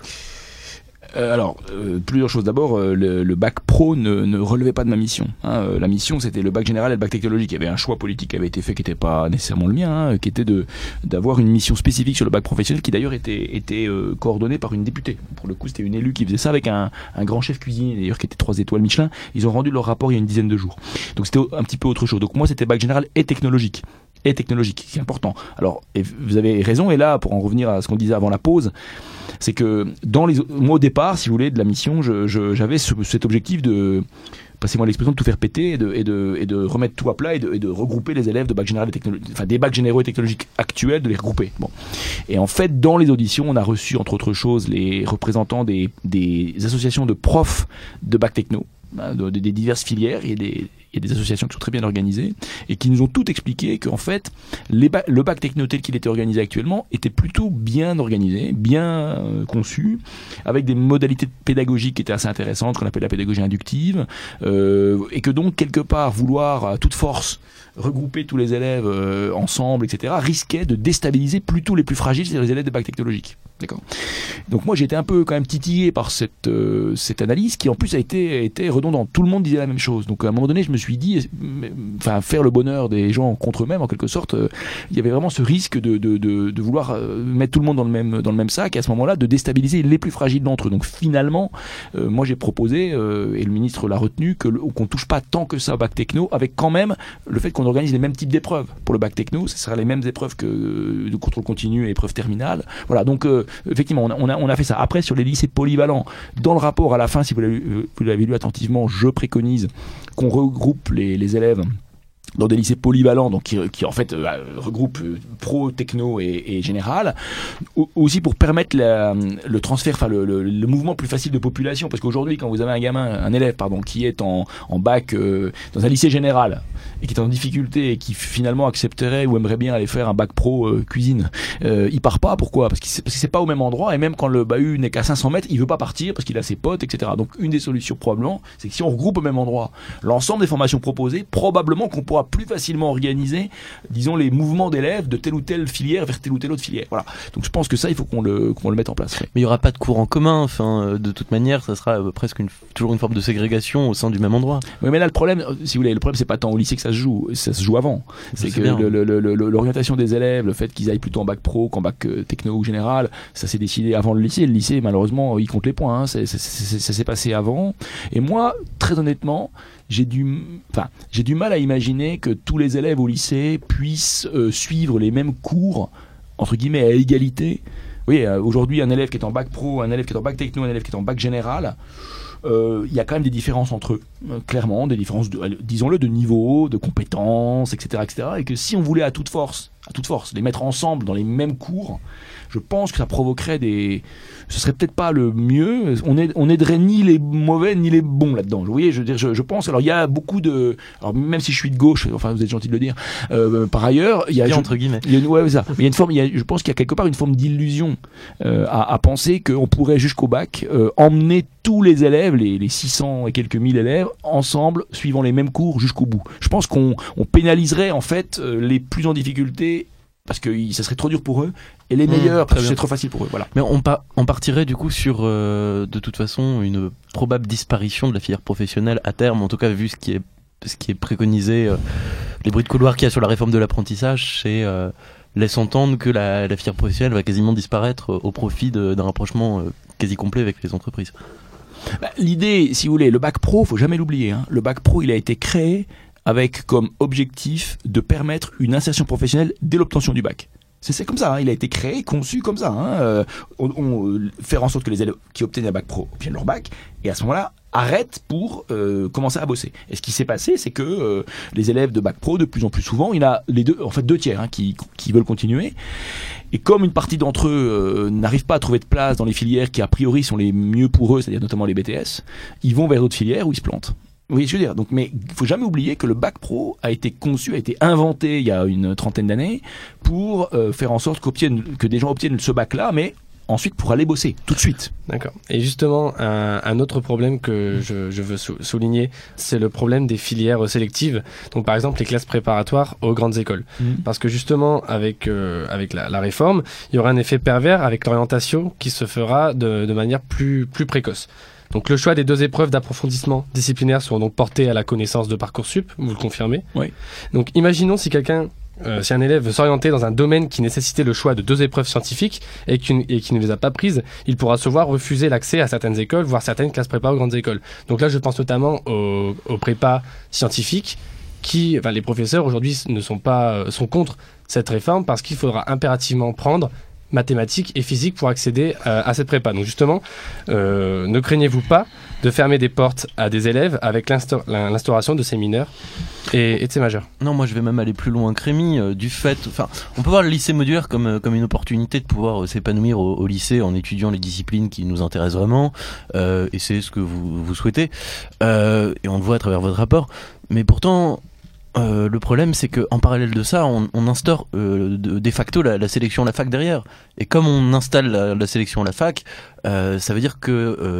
Plusieurs choses. D'abord, le bac pro ne relevait pas de ma mission. La mission, c'était le bac général et le bac technologique. Il y avait un choix politique qui avait été fait qui n'était pas nécessairement le mien, qui était d'avoir une mission spécifique sur le bac professionnel, qui d'ailleurs était coordonnée par une députée. Pour le coup, c'était une élue qui faisait ça avec un grand chef cuisinier, d'ailleurs, qui était 3 étoiles Michelin. Ils ont rendu leur rapport il y a une dizaine de jours. Donc c'était un petit peu autre chose. Donc moi, c'était bac général et technologique. C'est important. Alors, et vous avez raison, et là, pour en revenir à ce qu'on disait avant la pause, c'est que moi au départ, si vous voulez, de la mission, j'avais cet objectif de, passez-moi l'expression, de tout faire péter et de remettre tout à plat et de regrouper les élèves de bac général et technologique, enfin des bacs généraux et technologiques actuels, de les regrouper. Bon. Et en fait, dans les auditions, on a reçu, entre autres choses, les représentants des associations de profs de bac techno, des diverses filières. Il y a des associations qui sont très bien organisées et qui nous ont tout expliqué qu'en fait, le bac techno tel qu'il était organisé actuellement était plutôt bien organisé, bien conçu, avec des modalités pédagogiques qui étaient assez intéressantes, qu'on appelle la pédagogie inductive, et que donc, quelque part, vouloir à toute force regrouper tous les élèves ensemble, etc., risquait de déstabiliser plutôt les plus fragiles, c'est-à-dire les élèves de bac technologique. D'accord. Donc moi, j'ai été un peu quand même titillé par cette analyse qui en plus a été redondante. Tout le monde disait la même chose. Donc à un moment donné, je me suis dit, faire le bonheur des gens contre eux-mêmes, en quelque sorte, il y avait vraiment ce risque de vouloir mettre tout le monde dans le même sac, et à ce moment-là, de déstabiliser les plus fragiles d'entre eux. Donc finalement, moi j'ai proposé, et le ministre l'a retenu, qu'on touche pas tant que ça au bac techno, avec quand même le fait qu'on organise les mêmes types d'épreuves. Pour le bac techno, ce sera les mêmes épreuves que de contrôle continu et épreuves terminales. Voilà, donc effectivement, on a fait ça. Après, sur les lycées polyvalents, dans le rapport à la fin, si vous l'avez lu attentivement, je préconise qu'on regroupe les élèves dans des lycées polyvalents, donc qui en fait regroupent pro, techno et général, aussi pour permettre le transfert, enfin le mouvement plus facile de population, parce qu'aujourd'hui, quand vous avez un élève qui est en bac dans un lycée général et qui est en difficulté et qui finalement accepterait ou aimerait bien aller faire un bac pro cuisine, il part pas. Pourquoi ? Parce que c'est pas au même endroit, et même quand le bahut n'est qu'à 500 mètres, il veut pas partir parce qu'il a ses potes, etc. Donc une des solutions probablement, c'est que si on regroupe au même endroit l'ensemble des formations proposées, probablement qu'on pourra plus facilement organiser, disons, les mouvements d'élèves de telle ou telle filière vers telle ou telle autre filière. Voilà. Donc je pense que ça, il faut qu'on le mette en place. Mais il n'y aura pas de cours en commun. Enfin, de toute manière, ça sera presque toujours une forme de ségrégation au sein du même endroit. Oui, mais là, le problème, si vous voulez, c'est pas tant au lycée que ça se joue avant. C'est que l'orientation des élèves, le fait qu'ils aillent plutôt en bac pro qu'en bac techno ou général, ça s'est décidé avant le lycée. Le lycée, malheureusement, il compte les points. Hein. Ça s'est passé avant. Et moi, très honnêtement, j'ai du mal à imaginer que tous les élèves au lycée puissent suivre les mêmes cours, entre guillemets, à égalité. Oui, aujourd'hui, un élève qui est en bac pro, un élève qui est en bac techno, un élève qui est en bac général, il y a quand même des différences entre eux, clairement, des différences, disons-le, de niveau, de compétences, etc., etc. Et que si on voulait à toute force, les mettre ensemble dans les mêmes cours, je pense que ça provoquerait ce serait peut-être pas le mieux. On aiderait ni les mauvais ni les bons là-dedans. Vous voyez, je pense. Alors il y a beaucoup alors même si je suis de gauche, enfin vous êtes gentil de le dire. Par ailleurs, il y a entre guillemets. Ça. Mais il y a une forme. Je pense qu'il y a quelque part une forme d'illusion à penser qu'on pourrait jusqu'au bac emmener tous les élèves, les 600 et quelques mille élèves, ensemble, suivant les mêmes cours jusqu'au bout. Je pense qu'on pénaliserait en fait les plus en difficulté, parce que ça serait trop dur pour eux, et les meilleurs parce que c'est trop facile pour eux. Voilà. Mais on partirait du coup sur de toute façon une probable disparition de la filière professionnelle à terme, en tout cas vu ce qui est préconisé, les bruits de couloir qu'il y a sur la réforme de l'apprentissage, laisse entendre que la filière professionnelle va quasiment disparaître au profit d'un rapprochement quasi complet avec les entreprises. L'idée, si vous voulez, le bac pro, faut jamais l'oublier. Hein. Le bac pro, il a été créé avec comme objectif de permettre une insertion professionnelle dès l'obtention du bac. C'est comme ça, hein. Il a été créé, conçu comme ça. Hein. Faire en sorte que les élèves qui obtiennent un bac pro obtiennent leur bac, et à ce moment-là, arrêtent pour commencer à bosser. Et ce qui s'est passé, c'est que les élèves de bac pro, de plus en plus souvent, il y en a deux tiers hein, qui veulent continuer. Et comme une partie d'entre eux n'arrivent pas à trouver de place dans les filières qui a priori sont les mieux pour eux, c'est-à-dire notamment les BTS, ils vont vers d'autres filières où ils se plantent. Oui, je veux dire. Donc, mais il faut jamais oublier que le bac pro a été inventé il y a une trentaine d'années pour faire en sorte que des gens obtiennent ce bac-là, mais ensuite pour aller bosser tout de suite. D'accord. Et justement, un autre problème que je veux souligner, c'est le problème des filières sélectives. Donc par exemple, les classes préparatoires aux grandes écoles. Parce que justement, avec la réforme, il y aura un effet pervers avec l'orientation qui se fera de manière plus précoce. Donc le choix des 2 épreuves d'approfondissement disciplinaire seront donc portées à la connaissance de Parcoursup, vous le confirmez ? Oui. Donc imaginons si un élève veut s'orienter dans un domaine qui nécessitait le choix de 2 épreuves scientifiques et qui ne les a pas prises, il pourra se voir refuser l'accès à certaines écoles, voire certaines classes prépa aux grandes écoles. Donc là, je pense notamment aux prépas scientifiques les professeurs aujourd'hui sont contre cette réforme parce qu'il faudra impérativement prendre mathématiques et physique pour accéder à cette prépa. Donc justement, ne craignez-vous pas de fermer des portes à des élèves avec l'instauration de ces mineurs et de ces majeurs? Non, moi je vais même aller plus loin que Rémi, on peut voir le lycée modulaire comme une opportunité de pouvoir s'épanouir au lycée en étudiant les disciplines qui nous intéressent vraiment, et c'est ce que vous souhaitez, et on le voit à travers votre rapport, mais pourtant le problème, c'est qu'en parallèle de ça, on instaure de facto la sélection à la fac derrière. Et comme on installe la sélection à la fac, ça veut dire que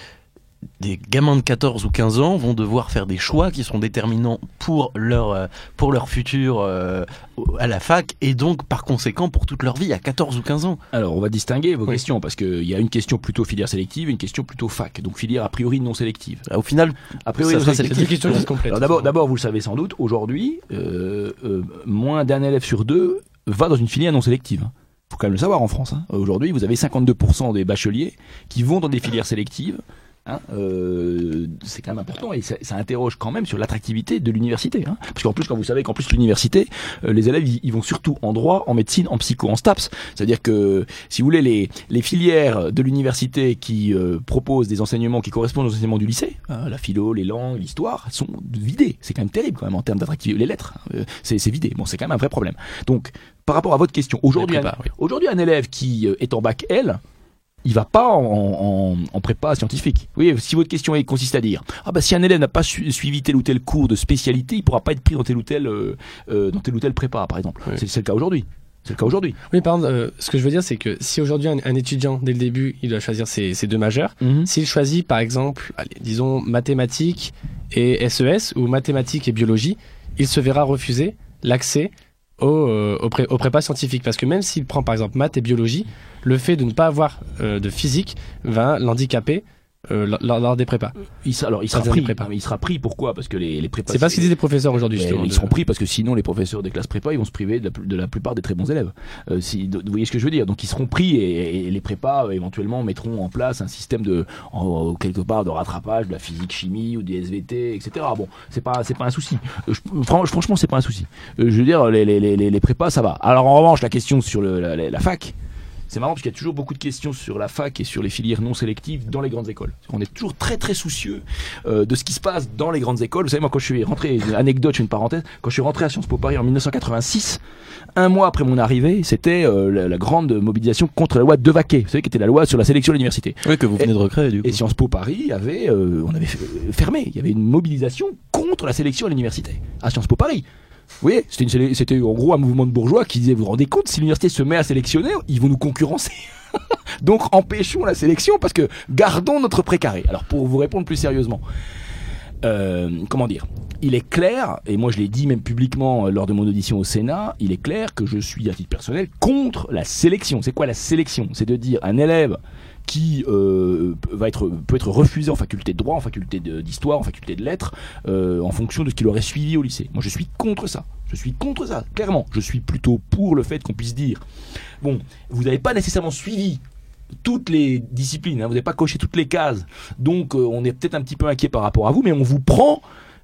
des gamins de 14 ou 15 ans vont devoir faire des choix qui sont déterminants pour leur futur à la fac, et donc par conséquent pour toute leur vie à 14 ou 15 ans. Alors on va distinguer vos questions, parce qu'il y a une question plutôt filière sélective et une question plutôt fac, donc filière a priori non sélective. Au final, a priori ça non sera sélective. Questions qui se complètent. Alors d'abord, vous le savez sans doute, aujourd'hui, moins d'un élève sur 2 va dans une filière non sélective. Faut quand même le savoir en France. Aujourd'hui, vous avez 52% des bacheliers qui vont dans des filières sélectives. C'est quand même important, et ça interroge quand même sur l'attractivité de l'université, parce qu'en plus, quand vous savez qu'en plus l'université, les élèves ils vont surtout en droit, en médecine, en psycho, en STAPS, c'est-à-dire que si vous voulez les filières de l'université qui proposent des enseignements qui correspondent aux enseignements du lycée, la philo, les langues, l'histoire, sont vidées. C'est quand même terrible quand même en termes d'attractivité. Les lettres, c'est vidé. Bon, c'est quand même un vrai problème. Donc par rapport à votre question, aujourd'hui un élève qui est en bac L, il va pas en prépa scientifique. Oui, si votre question consiste à dire si un élève n'a pas suivi tel ou tel cours de spécialité, il pourra pas être pris dans tel ou tel prépa, par exemple. Oui. C'est le cas aujourd'hui. Oui, par exemple, ce que je veux dire, c'est que si aujourd'hui un étudiant, dès le début, il doit choisir ses 2 majeurs, s'il choisit par exemple, disons mathématiques et SES ou mathématiques et biologie, il se verra refuser l'accès au prépa scientifique, parce que même s'il prend par exemple maths et biologie, le fait de ne pas avoir de physique va l'handicaper lors des prépas. Il sera pris. Pourquoi? Parce que les prépas. C'est pas ce qu'ils disent les professeurs aujourd'hui. Ils seront pris parce que sinon les professeurs des classes prépa ils vont se priver de la plupart des très bons élèves. Vous voyez ce que je veux dire? Donc ils seront pris et les prépas éventuellement mettront en place un système quelque part de rattrapage de la physique, chimie ou des SVT, etc. Bon, c'est pas un souci. Franchement, c'est pas un souci. Je veux dire, les prépas ça va. Alors en revanche, la question sur la fac. C'est marrant parce qu'il y a toujours beaucoup de questions sur la fac et sur les filières non sélectives dans les grandes écoles. On est toujours très très soucieux de ce qui se passe dans les grandes écoles. Vous savez, moi quand je suis rentré, une anecdote, je fais une parenthèse, quand je suis rentré à Sciences Po Paris en 1986, un mois après mon arrivée, c'était la grande mobilisation contre la loi de Devaquet, vous savez, qui était la loi sur la sélection à l'université. Oui, que vous venez de recréer du coup. Et Sciences Po Paris on avait fermé, il y avait une mobilisation contre la sélection à l'université, à Sciences Po Paris. Vous voyez, c'était en gros un mouvement de bourgeois qui disait, vous vous rendez compte, si l'université se met à sélectionner, ils vont nous concurrencer. Donc empêchons la sélection parce que gardons notre précaré. Alors pour vous répondre plus sérieusement, comment dire, il est clair, et moi je l'ai dit même publiquement lors de mon audition au Sénat, il est clair que je suis à titre personnel contre la sélection. C'est quoi la sélection? C'est de dire un élève qui peut être refusé en faculté de droit, en faculté d'histoire, en faculté de lettres, en fonction de ce qu'il aurait suivi au lycée. Moi je suis contre ça. Clairement. Je suis plutôt pour le fait qu'on puisse dire, bon, vous n'avez pas nécessairement suivi toutes les disciplines, vous n'avez pas coché toutes les cases, donc on est peut-être un petit peu inquiet par rapport à vous, mais on vous prend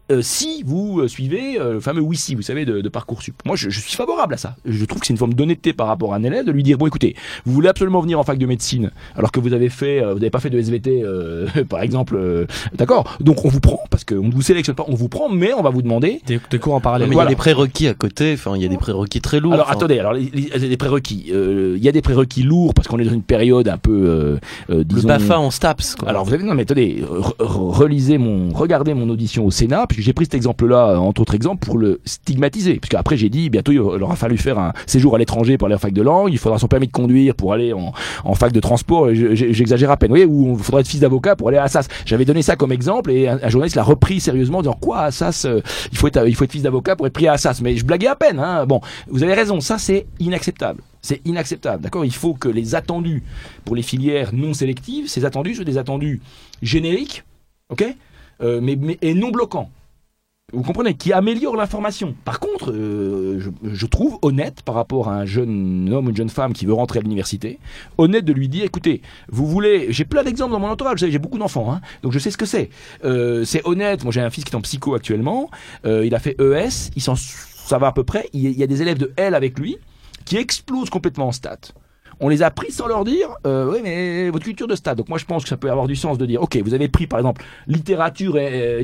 si vous suivez le fameux WICI, vous savez, de Parcoursup. Moi, je suis favorable à ça. Je trouve que c'est une forme d'honnêteté par rapport à un élève de lui dire, bon, écoutez, vous voulez absolument venir en fac de médecine, alors que vous n'avez pas fait de SVT, par exemple, d'accord. Donc on vous prend, parce qu'on ne vous sélectionne pas, on vous prend, mais on va vous demander des cours en parallèle. Mais il y a des prérequis à côté, il y a des prérequis très lourds. Alors attendez, les prérequis, il y a des prérequis lourds, parce qu'on est dans une période un peu, disons... Le BAFA en STAPS, quoi. Alors non mais attendez, regardez mon audition au Sénat, puisque j'ai pris cet exemple-là, entre autres exemples, pour le stigmatiser. Puisque après j'ai dit, bientôt il aura fallu faire un séjour à l'étranger pour aller en fac de langue, il faudra son permis de conduire pour aller en fac de transport, j'exagère à peine, vous voyez, ou il faudra être fils d'avocat pour aller à Assas. J'avais donné ça comme exemple, et un journaliste l'a repris sérieusement en disant, quoi, Assas, il faut être fils d'avocat pour être pris à Assas. Mais je blaguais à peine, hein. Bon, vous avez raison, ça c'est inacceptable. C'est inacceptable, d'accord. Il faut que les attendus pour les filières non sélectives, ces attendus soient des attendus génériques, ok, et non bloquants. Vous comprenez, qui améliorent l'information. Par contre, je trouve honnête par rapport à un jeune homme ou une jeune femme qui veut rentrer à l'université, honnête de lui dire, écoutez, vous voulez, j'ai plein d'exemples dans mon entourage, vous savez, j'ai beaucoup d'enfants, hein, donc je sais ce que c'est. C'est honnête. Moi, j'ai un fils qui est en psycho actuellement. Il a fait ES, ça va à peu près. Il y a des élèves de L avec lui qui explosent complètement en stats. On les a pris sans leur dire, oui, mais votre culture de stats. Donc moi, je pense que ça peut avoir du sens de dire, ok, vous avez pris par exemple littérature et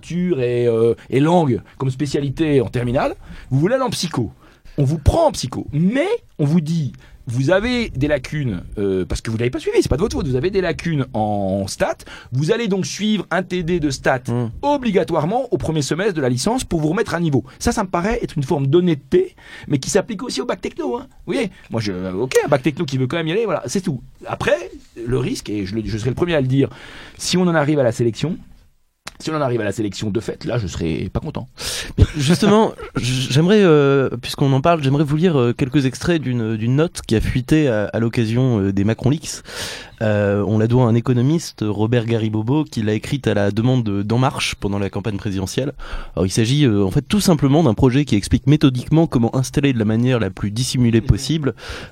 langue comme spécialité en terminale. Vous voulez aller en psycho. On vous prend en psycho, mais on vous dit, vous avez des lacunes, parce que vous l'avez pas suivi, c'est pas de votre faute, vous avez des lacunes en stats, vous allez donc suivre un TD de stats obligatoirement au premier semestre de la licence pour vous remettre à niveau. Ça me paraît être une forme d'honnêteté, mais qui s'applique aussi au bac techno, hein. Vous voyez, moi un bac techno qui veut quand même y aller, voilà, c'est tout. Après, le risque, et je serai le premier à le dire, si on en arrive à la sélection de fait, là, je serais pas content. Mais justement, j'aimerais, puisqu'on en parle, j'aimerais vous lire quelques extraits d'une note qui a fuité à l'occasion des Macron Leaks. On la doit à un économiste, Robert Garibobo, qui l'a écrite à la demande d'En Marche pendant la campagne présidentielle. Alors il s'agit en fait tout simplement d'un projet qui explique méthodiquement comment installer de la manière la plus dissimulée possible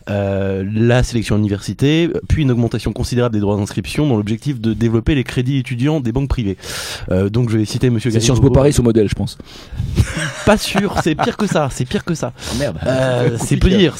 la sélection à l'université, puis une augmentation considérable des droits d'inscription dans l'objectif de développer les crédits étudiants des banques privées. Donc je vais citer Monsieur Garibobo. C'est Sciences Po Paris son modèle, je pense. Pas sûr, c'est pire que ça. Oh merde. C'est peu dire.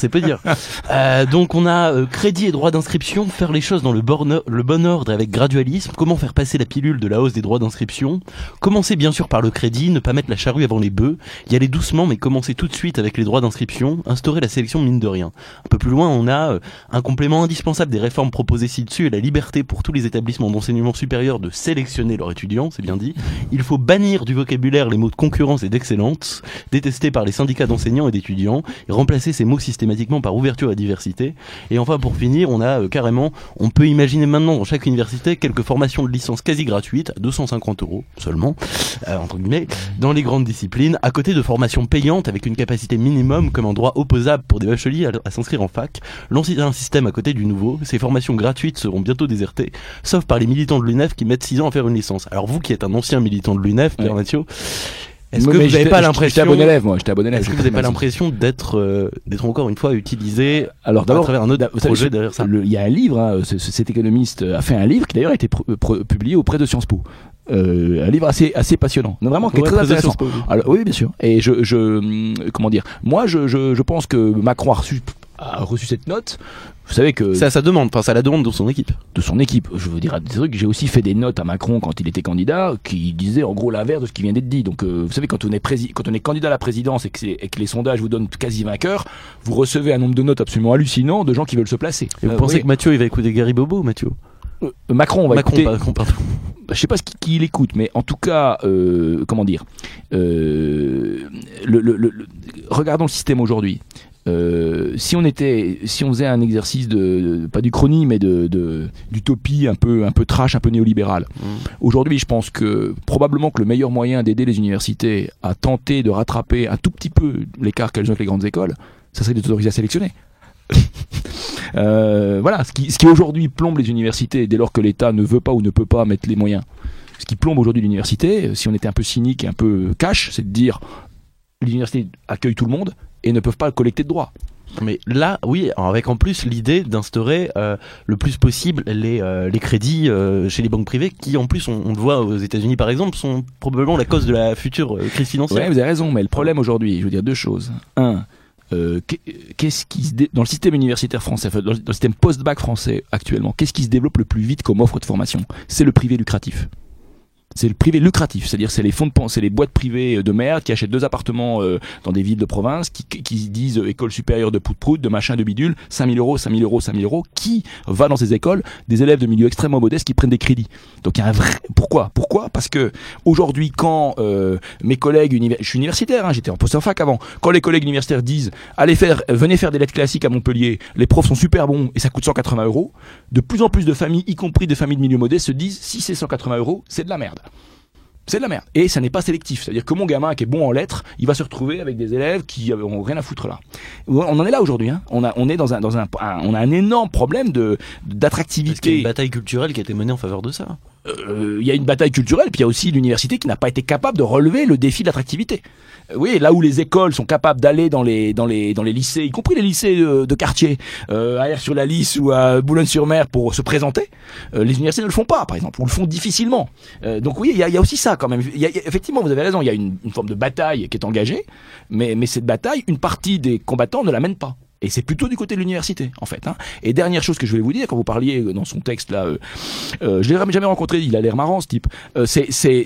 Donc on a crédit et droits d'inscription, faire les choses dans le bon ordre et avec gradualisme. Comment faire passer la pilule de la hausse des droits d'inscription? Commencer bien sûr par le crédit, ne pas mettre la charrue avant les bœufs, y aller doucement mais commencer tout de suite avec les droits d'inscription, instaurer la sélection mine de rien. Un peu plus loin, on a un complément indispensable des réformes proposées ci-dessus et la liberté pour tous les établissements d'enseignement supérieur de sélectionner leurs étudiants, c'est bien dit. Il faut bannir du vocabulaire les mots de concurrence et d'excellence, détestés par les syndicats d'enseignants et d'étudiants, et remplacer ces mots systématiquement par ouverture à la diversité. Et enfin, pour finir, on a on peut imaginer maintenant dans chaque université quelques formations de licence quasi gratuites à 250 € seulement, entre guillemets, dans les grandes disciplines, à côté de formations payantes avec une capacité minimum comme un droit opposable pour des bacheliers à s'inscrire en fac. L'ancien système à côté du nouveau, ces formations gratuites seront bientôt désertées, sauf par les militants de l'UNEF qui mettent 6 ans à faire une licence. Alors vous qui êtes un ancien militant de l'UNEF, Pierre Mathieu, est-ce que vous n'avez pas l'impression... J'étais un bon élève, moi. Est-ce que vous n'avez pas l'impression d'être encore une fois utilisé à travers un autre projet derrière ça? Il y a un livre, hein, cet économiste a fait un livre qui d'ailleurs a été publié auprès de Sciences Po. Un livre assez passionnant, vraiment qui est très intéressant. Alors, oui, bien sûr. Et comment dire, moi je pense que Macron a reçu cette note. Vous savez que c'est à sa demande, enfin c'est à la demande de son équipe. Je veux dire des trucs. J'ai aussi fait des notes à Macron quand il était candidat, qui disaient en gros l'inverse de ce qui vient d'être dit. Donc vous savez, quand on est candidat à la présidence et que les sondages vous donnent quasi vainqueur, vous recevez un nombre de notes absolument hallucinant de gens qui veulent se placer. Et vous pensez que Mathieu il va écouter Garibobo, Mathieu? Macron va écouter. Pardon. Je sais pas qui il écoute, mais en tout cas, comment dire, regardons le système aujourd'hui. Si on faisait un exercice pas d'uchronie, mais d'utopie un peu trash, un peu néolibéral. Aujourd'hui, je pense que probablement que le meilleur moyen d'aider les universités à tenter de rattraper un tout petit peu l'écart qu'elles ont avec les grandes écoles, ça serait de les autoriser à sélectionner. Voilà, ce qui aujourd'hui plombe les universités dès lors que l'État ne veut pas ou ne peut pas mettre les moyens. Ce qui plombe aujourd'hui l'université, si on était un peu cynique et un peu cash, c'est de dire les universités accueillent tout le monde et ne peuvent pas collecter de droits. Mais là, oui, avec en plus l'idée d'instaurer le plus possible les crédits chez les banques privées qui, en plus, on le voit aux États-Unis par exemple, sont probablement la cause de la future crise financière. Ouais, vous avez raison, mais le problème aujourd'hui, je veux dire deux choses. Un, qu'est-ce qui dans le système universitaire français, dans le système post-bac français actuellement, qu'est-ce qui se développe le plus vite comme offre de formation ? C'est le privé lucratif. C'est le privé lucratif, c'est-à-dire c'est les fonds de pension, c'est les boîtes privées de merde qui achètent 2 appartements dans des villes de province, qui disent école supérieure de prout-prout, de machin, de bidule, 5 000 €, 5 000 €, 5 000 €, qui va dans ces écoles, des élèves de milieux extrêmement modestes qui prennent des crédits. Donc il y a un vrai... Pourquoi ? Parce que aujourd'hui, quand mes collègues je suis universitaire, j'étais en post-fac avant, quand les collègues universitaires disent venez faire des lettres classiques à Montpellier, les profs sont super bons et ça coûte 180 €, de plus en plus de familles, y compris des familles de milieux modestes, se disent si c'est 180 €, c'est de la merde. C'est de la merde. Et ça n'est pas sélectif. C'est-à-dire que mon gamin qui est bon en lettres, il va se retrouver avec des élèves qui ont rien à foutre là. On en est là aujourd'hui, hein. On est on a un énorme problème d'attractivité. Parce qu'il y a une bataille culturelle qui a été menée en faveur de ça. Il y a une bataille culturelle, puis il y a aussi l'université qui n'a pas été capable de relever le défi de l'attractivité. Oui, là où les écoles sont capables d'aller dans les lycées, y compris les lycées de quartier, à Aires-sur-la-Lys ou à Boulogne-sur-Mer pour se présenter, les universités ne le font pas, par exemple, ou le font difficilement. Donc oui, il y a aussi ça quand même. Effectivement, vous avez raison, il y a une forme de bataille qui est engagée, mais cette bataille, une partie des combattants ne la mène pas. Et c'est plutôt du côté de l'université, en fait. Hein. Et dernière chose que je voulais vous dire, quand vous parliez dans son texte là, je l'ai jamais rencontré, il a l'air marrant ce type. C'est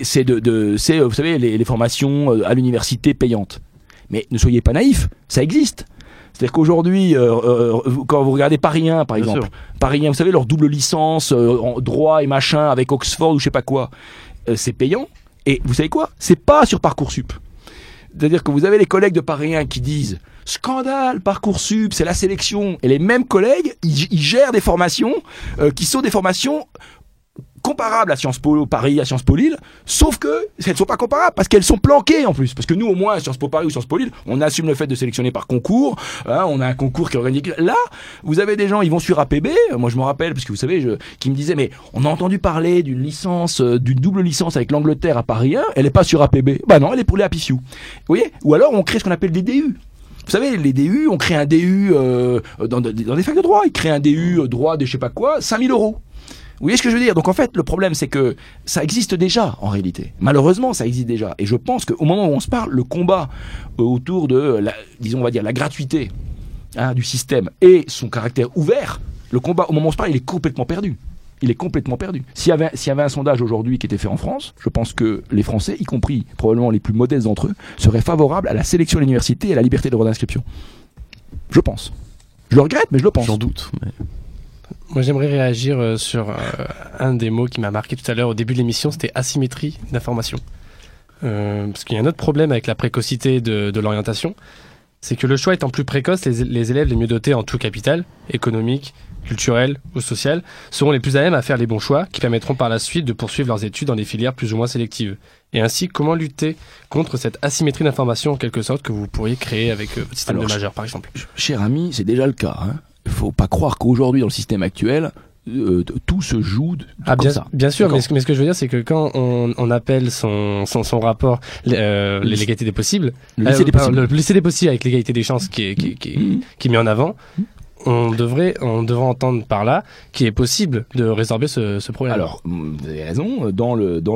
vous savez les formations à l'université payantes. Mais ne soyez pas naïfs, ça existe. C'est-à-dire qu'aujourd'hui, quand vous regardez Paris 1, par exemple, Paris 1, vous savez leur double licence en droit et machin avec Oxford ou je sais pas quoi, c'est payant. Et vous savez quoi ? C'est pas sur Parcoursup. C'est-à-dire que vous avez les collègues de Paris 1 qui disent scandale, Parcoursup, c'est la sélection. Et les mêmes collègues, ils gèrent des formations qui sont des formations comparables à Sciences Po Paris, à Sciences Po Lille, sauf que elles ne sont pas comparables parce qu'elles sont planquées en plus. Parce que nous, au moins, à Sciences Po Paris ou Sciences Po Lille, on assume le fait de sélectionner par concours. Hein, on a un concours qui est organisé. Là, vous avez des gens, ils vont sur APB. Moi, je me rappelle, parce que vous savez, qui me disaient, mais on a entendu parler d'une licence, d'une double licence avec l'Angleterre à Paris 1. Elle n'est pas sur APB. Bah non, elle est pour les Apifiou. Vous voyez ? Ou alors, on crée ce qu'on appelle des DU. Vous savez, les DU, on crée un DU dans des facs de droit. Ils créent un DU droit de je sais pas quoi, 5 000 €. Vous voyez ce que je veux dire ? Donc en fait, le problème, c'est que ça existe déjà, en réalité. Malheureusement, ça existe déjà. Et je pense qu'au moment où on se parle, le combat autour de, disons, on va dire, la gratuité du système et son caractère ouvert, le combat, au moment où on se parle, il est complètement perdu. Il est complètement perdu. S'il y avait un sondage aujourd'hui qui était fait en France, je pense que les Français, y compris probablement les plus modestes d'entre eux, seraient favorables à la sélection de l'université et à la liberté de droit d'inscription. Je pense. Je le regrette, mais je le pense. J'en doute. Mais... Moi, j'aimerais réagir sur un des mots qui m'a marqué tout à l'heure au début de l'émission, c'était asymétrie d'information. Parce qu'il y a un autre problème avec la précocité de l'orientation, c'est que le choix étant plus précoce, les élèves les mieux dotés en tout capital, économique, culturel ou social, seront les plus à même à faire les bons choix qui permettront par la suite de poursuivre leurs études dans des filières plus ou moins sélectives. Et ainsi, comment lutter contre cette asymétrie d'information en quelque sorte que vous pourriez créer avec votre système de majeur, par exemple ? Cher ami, c'est déjà le cas. Il ne faut pas croire qu'aujourd'hui, dans le système actuel, tout se joue comme ça. Bien sûr, mais ce que je veux dire, c'est que quand on appelle son rapport l'égalité des possibles, le lycée des possibles avec l'égalité des chances qui est mis en avant, on devrait entendre par là qu'il est possible de résorber ce problème. Alors, vous avez raison, dans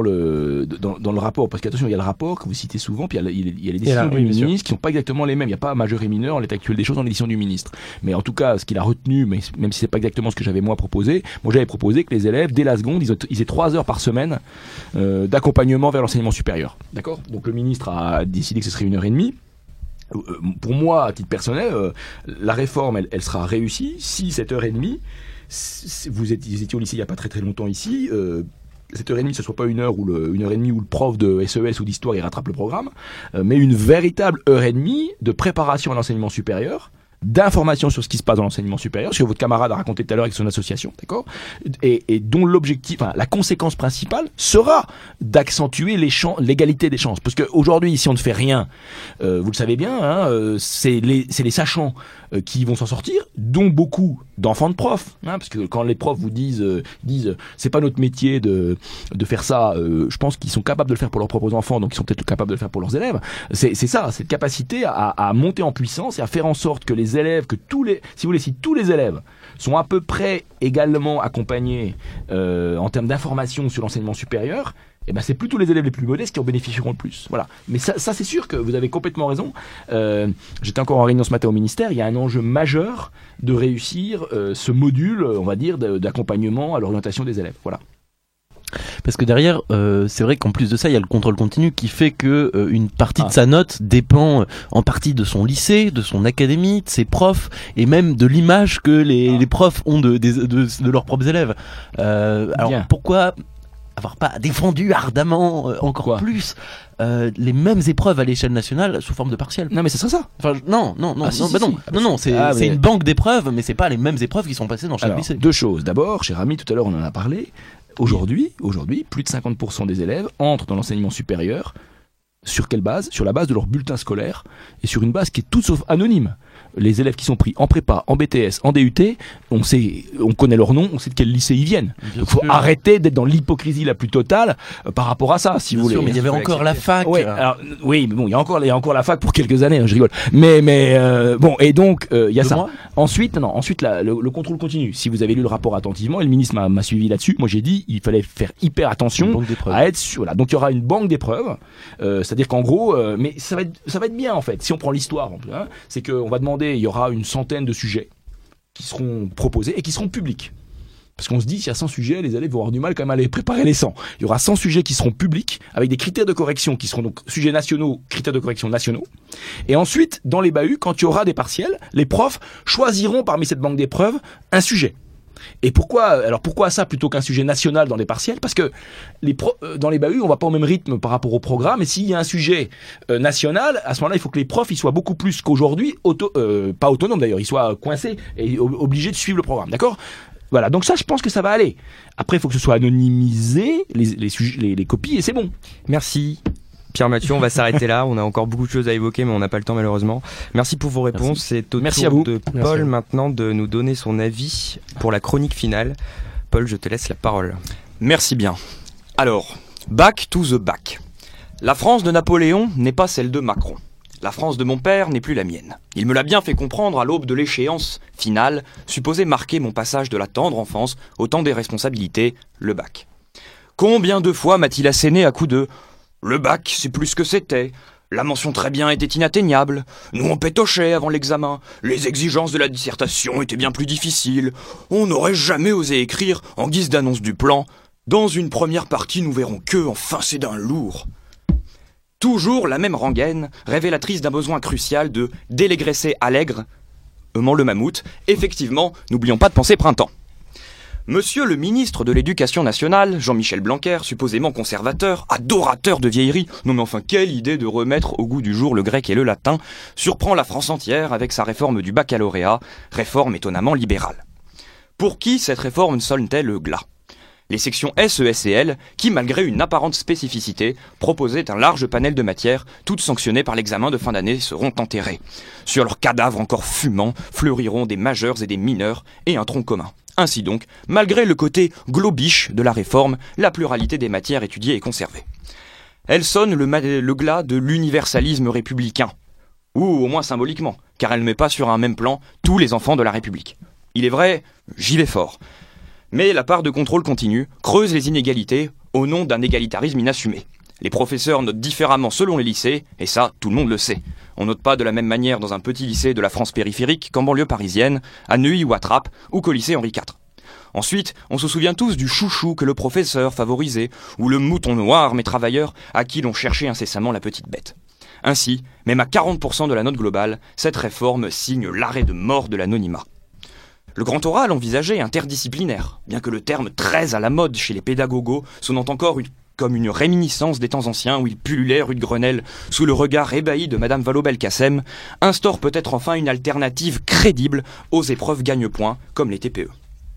le rapport, parce qu'attention, il y a le rapport que vous citez souvent, puis il y a les décisions du ministre qui ne sont pas exactement les mêmes. Il n'y a pas majeur et mineur en l'état actuel des choses dans les décisions du ministre. Mais en tout cas, ce qu'il a retenu, mais même si c'est pas exactement ce que j'avais moi proposé, j'avais proposé que les élèves, dès la seconde, ils aient 3 heures par semaine d'accompagnement vers l'enseignement supérieur. D'accord ? Donc le ministre a décidé que ce serait 1h30. Pour moi, à titre personnel, la réforme, elle sera réussie si cette heure et demie, vous étiez au lycée il n'y a pas très très longtemps ici, cette heure et demie, ce ne soit pas une heure et demie où le prof de SES ou d'histoire il rattrape le programme, mais une véritable heure et demie de préparation à l'enseignement supérieur, d'informations sur ce qui se passe dans l'enseignement supérieur, ce que votre camarade a raconté tout à l'heure avec son association, d'accord, et dont l'objectif, la conséquence principale sera d'accentuer l'égalité des chances. Parce qu'aujourd'hui, si on ne fait rien, vous le savez bien, c'est les sachants qui vont s'en sortir, dont beaucoup d'enfants de profs, parce que quand les profs vous disent c'est pas notre métier de faire ça, je pense qu'ils sont capables de le faire pour leurs propres enfants, donc ils sont peut-être capables de le faire pour leurs élèves. C'est ça, cette capacité à monter en puissance et à faire en sorte que les les élèves, si tous les élèves sont à peu près également accompagnés en termes d'information sur l'enseignement supérieur, eh ben c'est plutôt les élèves les plus modestes qui en bénéficieront le plus. Voilà. Mais ça c'est sûr que vous avez complètement raison. J'étais encore en réunion ce matin au ministère. Il y a un enjeu majeur de réussir ce module, on va dire, d'accompagnement à l'orientation des élèves. Voilà. Parce que derrière, c'est vrai qu'en plus de ça, il y a le contrôle continu qui fait que une partie de sa note dépend en partie de son lycée, de son académie, de ses profs et même de l'image que les profs ont de leurs propres élèves. Alors pourquoi avoir pas défendu ardemment encore plus les mêmes épreuves à l'échelle nationale sous forme de partiels? Non mais ce serait ça. Enfin c'est une banque d'épreuves, mais c'est pas les mêmes épreuves qui sont passées dans chaque lycée. Deux choses. D'abord, cher ami, tout à l'heure on en a parlé. Aujourd'hui, plus de 50% des élèves entrent dans l'enseignement supérieur. Sur quelle base ? Sur la base de leur bulletin scolaire et sur une base qui est toute sauf anonyme. Les élèves qui sont pris en prépa, en BTS, en DUT, on connaît leur nom, on sait de quel lycée ils viennent. Il faut arrêter d'être dans l'hypocrisie la plus totale par rapport à ça, si vous voulez. Mais il y avait encore la fac. Ouais, alors, oui, mais bon, il y a encore la fac pour quelques années, hein, je rigole. Mais bon, et donc il y a ça. Ensuite, le contrôle continu. Si vous avez lu le rapport attentivement, et le ministre m'a suivi là-dessus, moi j'ai dit il fallait faire hyper attention à être sur. Voilà. Donc il y aura une banque d'épreuves, c'est-à-dire qu'en gros, mais ça va être bien en fait. Si on prend l'histoire, hein, c'est qu'on va demander. Il y aura une centaine de sujets qui seront proposés et qui seront publics. Parce qu'on se dit, s'il y a 100 sujets, les élèves vont avoir du mal quand même à les préparer les 100. Il y aura 100 sujets qui seront publics, avec des critères de correction qui seront donc sujets nationaux, critères de correction nationaux. Et ensuite, dans les bahuts, quand il y aura des partiels, les profs choisiront parmi cette banque d'épreuves un sujet. Et pourquoi ça plutôt qu'un sujet national dans les partiels ? Parce que dans les bahuts, on va pas au même rythme par rapport au programme. Et s'il y a un sujet national, à ce moment-là, il faut que les profs ils soient beaucoup plus qu'aujourd'hui, pas autonomes d'ailleurs, ils soient coincés et obligés de suivre le programme. D'accord ? Voilà, donc ça, je pense que ça va aller. Après, il faut que ce soit anonymisé, les copies, et c'est bon. Merci. Pierre Mathieu, on va s'arrêter là. On a encore beaucoup de choses à évoquer, mais on n'a pas le temps malheureusement. Merci pour vos réponses. C'est au tour de Paul maintenant de nous donner son avis pour la chronique finale. Paul, je te laisse la parole. Merci bien. Alors, back to the back. La France de Napoléon n'est pas celle de Macron. La France de mon père n'est plus la mienne. Il me l'a bien fait comprendre à l'aube de l'échéance finale, supposée marquer mon passage de la tendre enfance au temps des responsabilités, le bac. Combien de fois m'a-t-il asséné à coups de « Le bac, c'est plus que c'était. La mention très bien était inatteignable. Nous on pétochait avant l'examen. Les exigences de la dissertation étaient bien plus difficiles. On n'aurait jamais osé écrire, en guise d'annonce du plan, « Dans une première partie, nous verrons que, enfin c'est d'un lourd. » Toujours la même rengaine, révélatrice d'un besoin crucial de « délégresser allègre », le mammouth, effectivement, n'oublions pas de penser printemps. Monsieur le ministre de l'Éducation nationale, Jean-Michel Blanquer, supposément conservateur, adorateur de vieillerie, non mais enfin quelle idée de remettre au goût du jour le grec et le latin, surprend la France entière avec sa réforme du baccalauréat, réforme étonnamment libérale. Pour qui cette réforme sonne-t-elle le glas ? Les sections S, ES et L, qui malgré une apparente spécificité, proposaient un large panel de matières, toutes sanctionnées par l'examen de fin d'année, seront enterrées. Sur leurs cadavres encore fumants, fleuriront des majeurs et des mineurs, et un tronc commun. Ainsi donc, malgré le côté globiche de la réforme, la pluralité des matières étudiées est conservée. Elle sonne le glas de l'universalisme républicain. Ou au moins symboliquement, car elle ne met pas sur un même plan tous les enfants de la République. Il est vrai, j'y vais fort. Mais la part de contrôle continu creuse les inégalités au nom d'un égalitarisme inassumé. Les professeurs notent différemment selon les lycées, et ça, tout le monde le sait. On note pas de la même manière dans un petit lycée de la France périphérique qu'en banlieue parisienne, à Neuilly ou à Trappes, ou qu'au lycée Henri IV. Ensuite, on se souvient tous du chouchou que le professeur favorisait, ou le mouton noir mais travailleur à qui l'on cherchait incessamment la petite bête. Ainsi, même à 40% de la note globale, cette réforme signe l'arrêt de mort de l'anonymat. Le grand oral envisagé est interdisciplinaire, bien que le terme très à la mode chez les pédagogos sonnant encore comme une réminiscence des temps anciens où il pullulait rue de Grenelle sous le regard ébahi de Madame Vallaud-Belkacem, instaure peut-être enfin une alternative crédible aux épreuves gagne-points comme les TPE.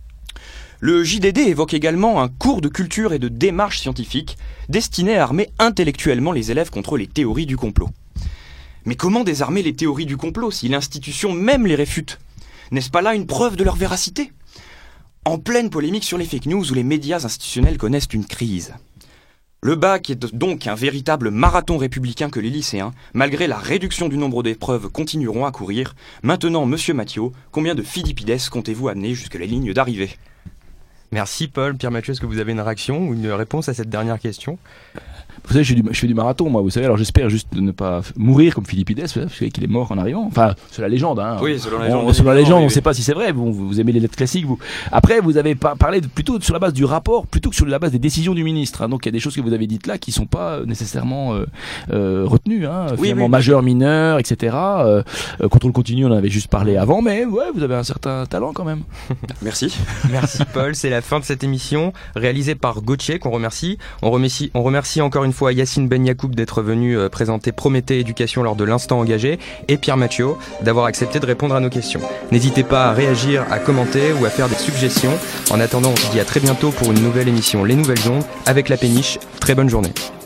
Le JDD évoque également un cours de culture et de démarche scientifique destiné à armer intellectuellement les élèves contre les théories du complot. Mais comment désarmer les théories du complot si l'institution même les réfute ? N'est-ce pas là une preuve de leur véracité ? En pleine polémique sur les fake news où les médias institutionnels connaissent une crise. Le bac est donc un véritable marathon républicain que les lycéens, malgré la réduction du nombre d'épreuves, continueront à courir. Maintenant, monsieur Mathieu, combien de Philippides comptez-vous amener jusque les lignes d'arrivée ? Merci Paul. Pierre Mathieu, est-ce que vous avez une réaction ou une réponse à cette dernière question ? Vous savez, je fais du marathon, moi, vous savez, alors j'espère juste de ne pas mourir comme Philippides, parce qu'il est mort en arrivant. Enfin, c'est la légende, hein. Oui, selon la légende. Selon la légende, oui, on ne sait pas si c'est vrai, vous aimez les lettres classiques, vous. Après, vous avez parlé plutôt sur la base du rapport, plutôt que sur la base des décisions du ministre, hein. Donc, il y a des choses que vous avez dites là qui ne sont pas nécessairement retenues, hein. Finalement, majeur, mineur, etc. Contrôle continu, on en avait juste parlé avant, mais ouais, vous avez un certain talent quand même. Merci. Merci Paul, c'est la fin de cette émission, réalisée par Gauthier, qu'on remercie. On remercie encore une fois Yacine Ben Yacoub d'être venu présenter Prométhée Éducation lors de l'instant engagé et Pierre Mathieu d'avoir accepté de répondre à nos questions. N'hésitez pas à réagir, à commenter ou à faire des suggestions. En attendant, on se dit à très bientôt pour une nouvelle émission Les Nouvelles Ondes avec la Péniche. Très bonne journée.